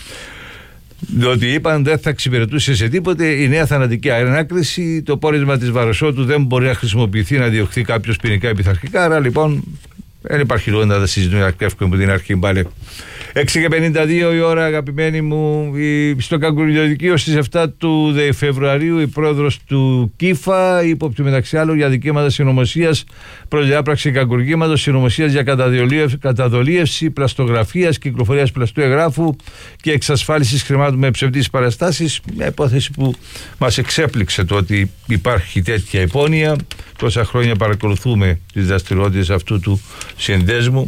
Διότι είπαν δεν θα εξυπηρετούσε σε τίποτε η νέα θανατική ανάκριση. Το πόρισμα της Βαροσότου δεν μπορεί να χρησιμοποιηθεί να διωχθεί κάποιος ποινικά επιθαρχικά. Άρα λοιπόν δεν υπάρχει λόγο να τα συζητούμε από την αρχή πάλι. έξι και πενήντα δύο η ώρα, αγαπημένοι μου. Στο Καγκουριδικείο στις επτά του Φεβρουαρίου η πρόεδρος του ΚΙΦΑ ύποπτη μεταξύ άλλων για δικαίωματα συνωμοσίας προς διάπραξη καγκουργήματος, συνωμοσίας για καταδολίευση, πλαστογραφίας, κυκλοφορίας πλαστού εγγράφου και εξασφάλισης χρημάτων με ψευδείς παραστάσεις. Μια υπόθεση που μας εξέπληξε το ότι υπάρχει τέτοια υπόνοια. Τόσα χρόνια παρακολουθούμε τις δραστηριότητες αυτού του συνδέσμου.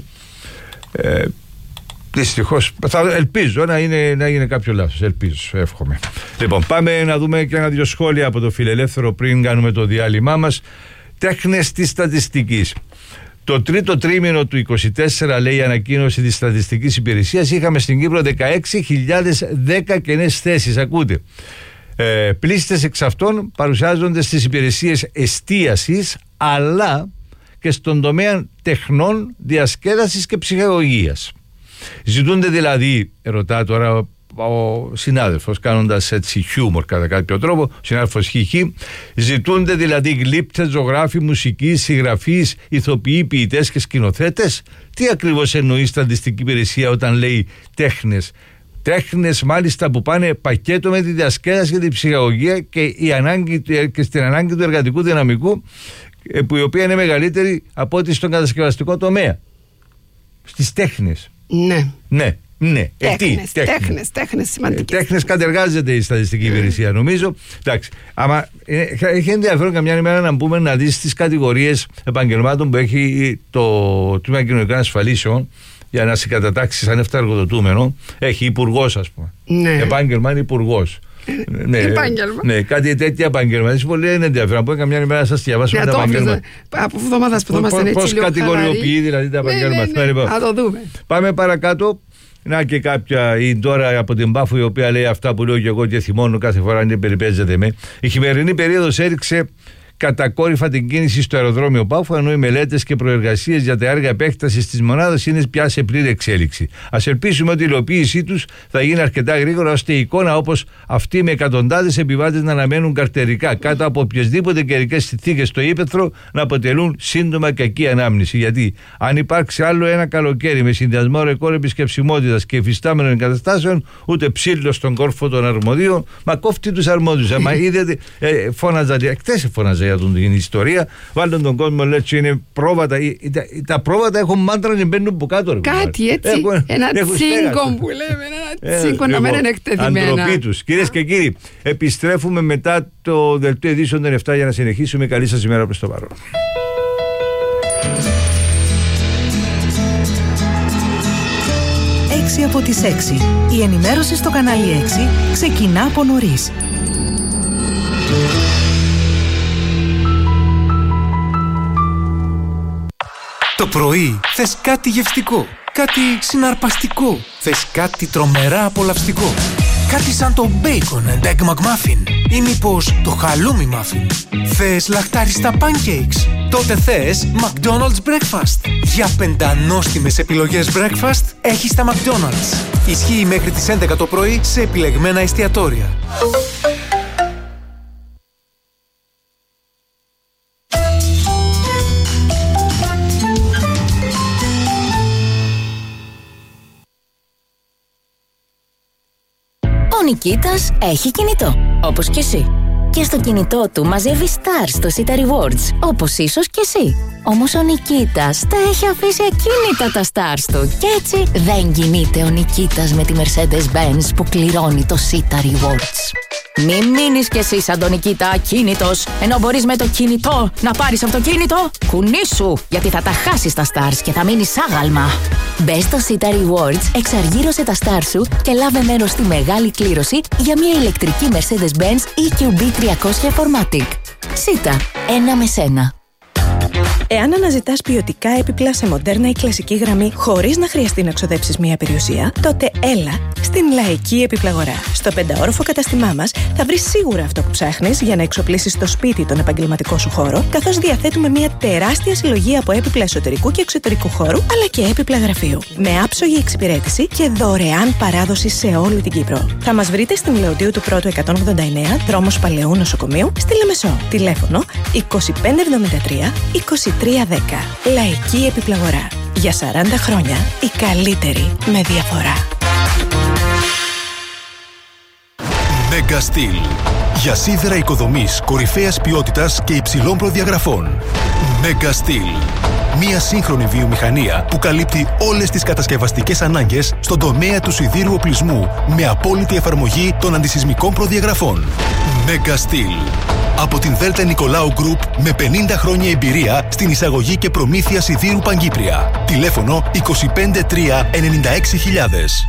Ε, Δυστυχώς, θα ελπίζω να είναι, να είναι κάποιο λάθος. Ελπίζω, εύχομαι. Λοιπόν, πάμε να δούμε και ένα-δυο σχόλια από το Φιλελεύθερο πριν κάνουμε το διάλειμμά μας. Τέχνες της στατιστικής. Το τρίτο τρίμηνο του είκοσι τέσσερα, λέει η ανακοίνωση της Στατιστικής Υπηρεσίας, είχαμε στην Κύπρο δεκαέξι χιλιάδες δέκα κενές θέσεις. Ακούτε. Ε, πλήστες εξ αυτών παρουσιάζονται στις υπηρεσίες εστίασης, αλλά και στον τομέα τεχνών, διασκέδασης και ψυχαγωγίας. Ζητούνται δηλαδή, ρωτά τώρα ο, ο συνάδελφος, κάνοντας έτσι χιούμορ κατά κάποιο τρόπο, ο συνάδελφος Χιχή, ζητούνται δηλαδή γλύπτες, ζωγράφοι, μουσικοί, συγγραφείς, ηθοποιοί, ποιητές και σκηνοθέτες. Τι ακριβώς εννοεί η Στατιστική Υπηρεσία όταν λέει τέχνες? Τέχνες μάλιστα που πάνε πακέτο με τη διασκέδαση και την ψυχαγωγία και, η ανάγκη, και στην ανάγκη του εργατικού δυναμικού, που η οποία είναι μεγαλύτερη από ό,τι στον κατασκευαστικό τομέα. Στις τέχνες. Ναι. Ναι, ναι. Τέχνες, ε, τέχνες, τέχνες σημαντικές. Τέχνες κατεργάζεται η Στατιστική Υπηρεσία, νομίζω. Εντάξει. Άμα έχει ενδιαφέρον καμιά ημέρα να μπούμε να δεις τις κατηγορίες επαγγελμάτων που έχει το Τμήμα Κοινωνικών Ασφαλίσεων για να σε κατατάξει σαν ευταργοδοτούμενο. Έχει υπουργός, ας πούμε. Ναι. Επάγγελμα είναι υπουργός. Ναι, επάγγελμα. Ναι, κάτι τέτοια επάγγελμα. Είναι πολύ ενδιαφέρον. Μπορεί καμιά ημέρα να σας διαβάσουμε τα επάγγελμα. Από εβδομάδα που θα είμαστε έτσι. Πώς κατηγοριοποιεί δηλαδή τα επαγγέλματα. Ναι, ναι, ναι. Θα το δούμε. Πάμε παρακάτω. Να και κάποια η τώρα από την Πάφου, η οποία λέει αυτά που λέω και εγώ και θυμώνω κάθε φορά αν περιπέζεται με. Η χειμερινή περίοδος έριξε κατακόρυφα την κίνηση στο αεροδρόμιο Πάφου, ενώ οι μελέτες και προεργασίες για τα έργα επέκτασης της μονάδας είναι πια σε πλήρη εξέλιξη. Ας ελπίσουμε ότι η υλοποίησή τους θα γίνει αρκετά γρήγορα, ώστε η εικόνα όπως αυτή με εκατοντάδες επιβάτες να αναμένουν καρτερικά κάτω από οποιασδήποτε καιρικές συνθήκες στο ύπαιθρο να αποτελούν σύντομα κακή ανάμνηση. Γιατί αν υπάρξει άλλο ένα καλοκαίρι με συνδυασμό ρεκόρ επισκεψιμότητας και υφιστάμενων εγκαταστάσεων, ούτε ψήλο στον κόρφο των αρμοδίων, μα κόφτει τους αρμόδιους. Μα είδατε, ε, φώναζα, χτες φώναζα για τον, την ιστορία, βάλτε τον κόσμο, λέει, είναι πρόβατα. Τα, τα πρόβατα έχουν μάντρα και μπαίνουν από κάτω. Ρε, κάτι έτσι, έχουν, ένα τσίγκο που λέμε, ένα τσίγκο να μένουν εκτεθειμένα. Αντροπή τους. Κυρίες και κύριοι, επιστρέφουμε μετά το δελτίο ειδήσεων των επτά για να συνεχίσουμε. Καλή σας ημέρα προς το παρόν. έξι από τις έξι. Η ενημέρωση στο κανάλι έξι ξεκινά από νωρίς. Το πρωί θες κάτι γευστικό, κάτι συναρπαστικό? Θες κάτι τρομερά απολαυστικό? Κάτι σαν το Bacon and Egg McMuffin? Ή μήπως το χαλούμι muffin? Θες λαχτάριστα pancakes? Τότε θες McDonald's Breakfast. Για πεντανόστιμες επιλογές breakfast έχεις τα McDonald's. Ισχύει μέχρι τις έντεκα το πρωί σε επιλεγμένα εστιατόρια. Ο Νικήτας έχει κινητό, όπως και εσύ. Και στο κινητό του μαζεύει stars στο Sita Rewards, όπως ίσως και εσύ. Όμως ο Νικήτας τα έχει αφήσει ακίνητα τα stars του. Και έτσι δεν κινείται ο Νικήτας με τη Mercedes-Benz που κληρώνει το Sita Rewards. Μην μείνεις κι εσύ σαν τον Νικήτα ακίνητος, ενώ μπορείς με το κινητό να πάρεις αυτοκίνητο. Κουνήσου, γιατί θα τα χάσεις τα stars και θα μείνεις άγαλμα. Μπες στο Sita Rewards, εξαργύρωσε τα stars σου και λάβε μέρος στη μεγάλη κλήρωση για μια ηλεκτρική Mercedes-Benz ι κιου μπι τριακόσια Formatic. Sita, ένα με σένα. Εάν αναζητάς ποιοτικά έπιπλα σε μοντέρνα ή κλασική γραμμή χωρίς να χρειαστεί να ξοδέψεις μία περιουσία, τότε έλα στην Λαϊκή Επιπλαγορά. Στο πενταόροφο καταστημά μας θα βρεις σίγουρα αυτό που ψάχνεις για να εξοπλίσεις το σπίτι τον επαγγελματικό σου χώρο, καθώς διαθέτουμε μία τεράστια συλλογή από έπιπλα εσωτερικού και εξωτερικού χώρου, αλλά και έπιπλα γραφείου. Με άψογη εξυπηρέτηση και δωρεάν παράδοση σε όλη την Κύπρο. Θα μας βρείτε στην Λεωτίου του Πρώτου εκατόν ογδόντα εννέα, δρόμος Παλαιού Νοσοκομείου, στη Λεμεσό. Τηλέφωνο είκοσι πέντε εβδομήντα τρία είκοσι τρία δέκα. Λαϊκή Επιπλαγορά. Για σαράντα χρόνια η καλύτερη με διαφορά. Mega Steel. Για σίδερα οικοδομής κορυφαίας ποιότητας και υψηλών προδιαγραφών. Mega Steel. Μία σύγχρονη βιομηχανία που καλύπτει όλες τις κατασκευαστικές ανάγκες στον τομέα του σιδήρου οπλισμού με απόλυτη εφαρμογή των αντισυσμικών προδιαγραφών. Mega Steel. Από την Δέλτα Νικολάου Group με πενήντα χρόνια εμπειρία στην εισαγωγή και προμήθεια σιδήρου Παγκύπρια. Τηλέφωνο είκοσι πέντε τρία ενενήντα έξι χιλιάδες.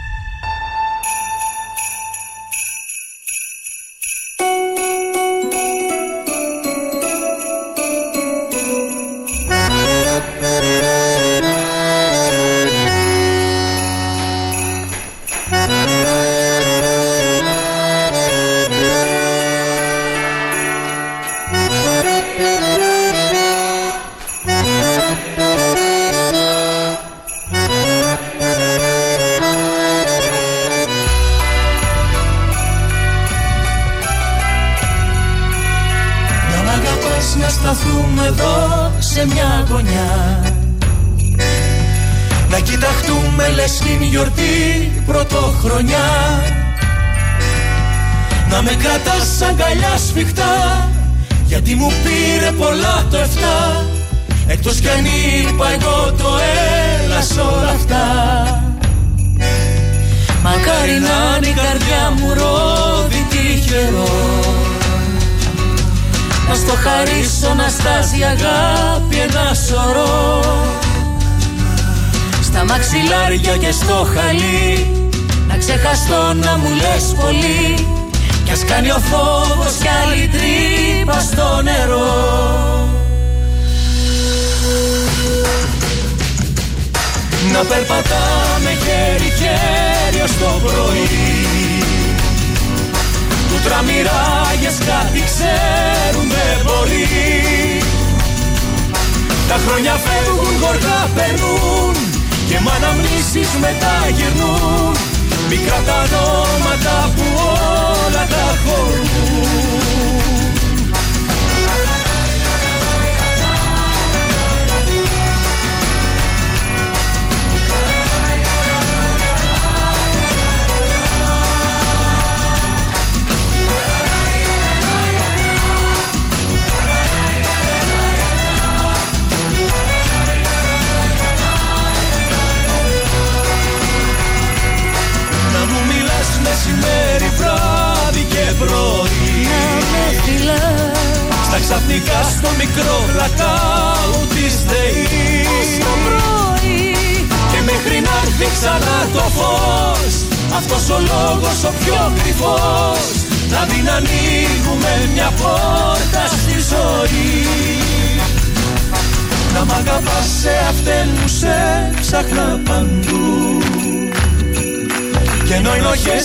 Σφιχτά, γιατί μου πήρε πολλά το εφτά. Εκτός κι αν είπα εγώ το έλα σ' όλα αυτά. Μακάρι να είναι η καρδιά μου ρόδι τυχερό, να στο χαρίσω να στάσει αγάπη ένα σωρό. Στα μαξιλάρια και στο χαλί να ξεχαστώ να μου λες πολύ. Κι ας κάνει ο φόβος κι άλλη τρύπα στο νερό. Να περπατάμε χέρι-χέρι ως το πρωί, που τραμμυράγες κάτι ξέρουν δεν μπορεί. Τα χρόνια φεύγουν, γοργά περνούν και μ' αναμνήσεις μετά γυρνούν. Μικρά τα ονόματα που όλα τα χωρούν. Μεσημέρι, βράδυ και πρωί, στα ξαφνικά στο μικρό blackout της ΔΕΗ. Και μέχρι να έρθει ξανά το φως, αυτός ο λόγος ο πιο κρυφός, να μην ανοίγουμε μια πόρτα στη ζωή. Να να μ' αγαπάς, σε αυτήν μου σε ψάχνα παντού. Και ενώ οι ενοχές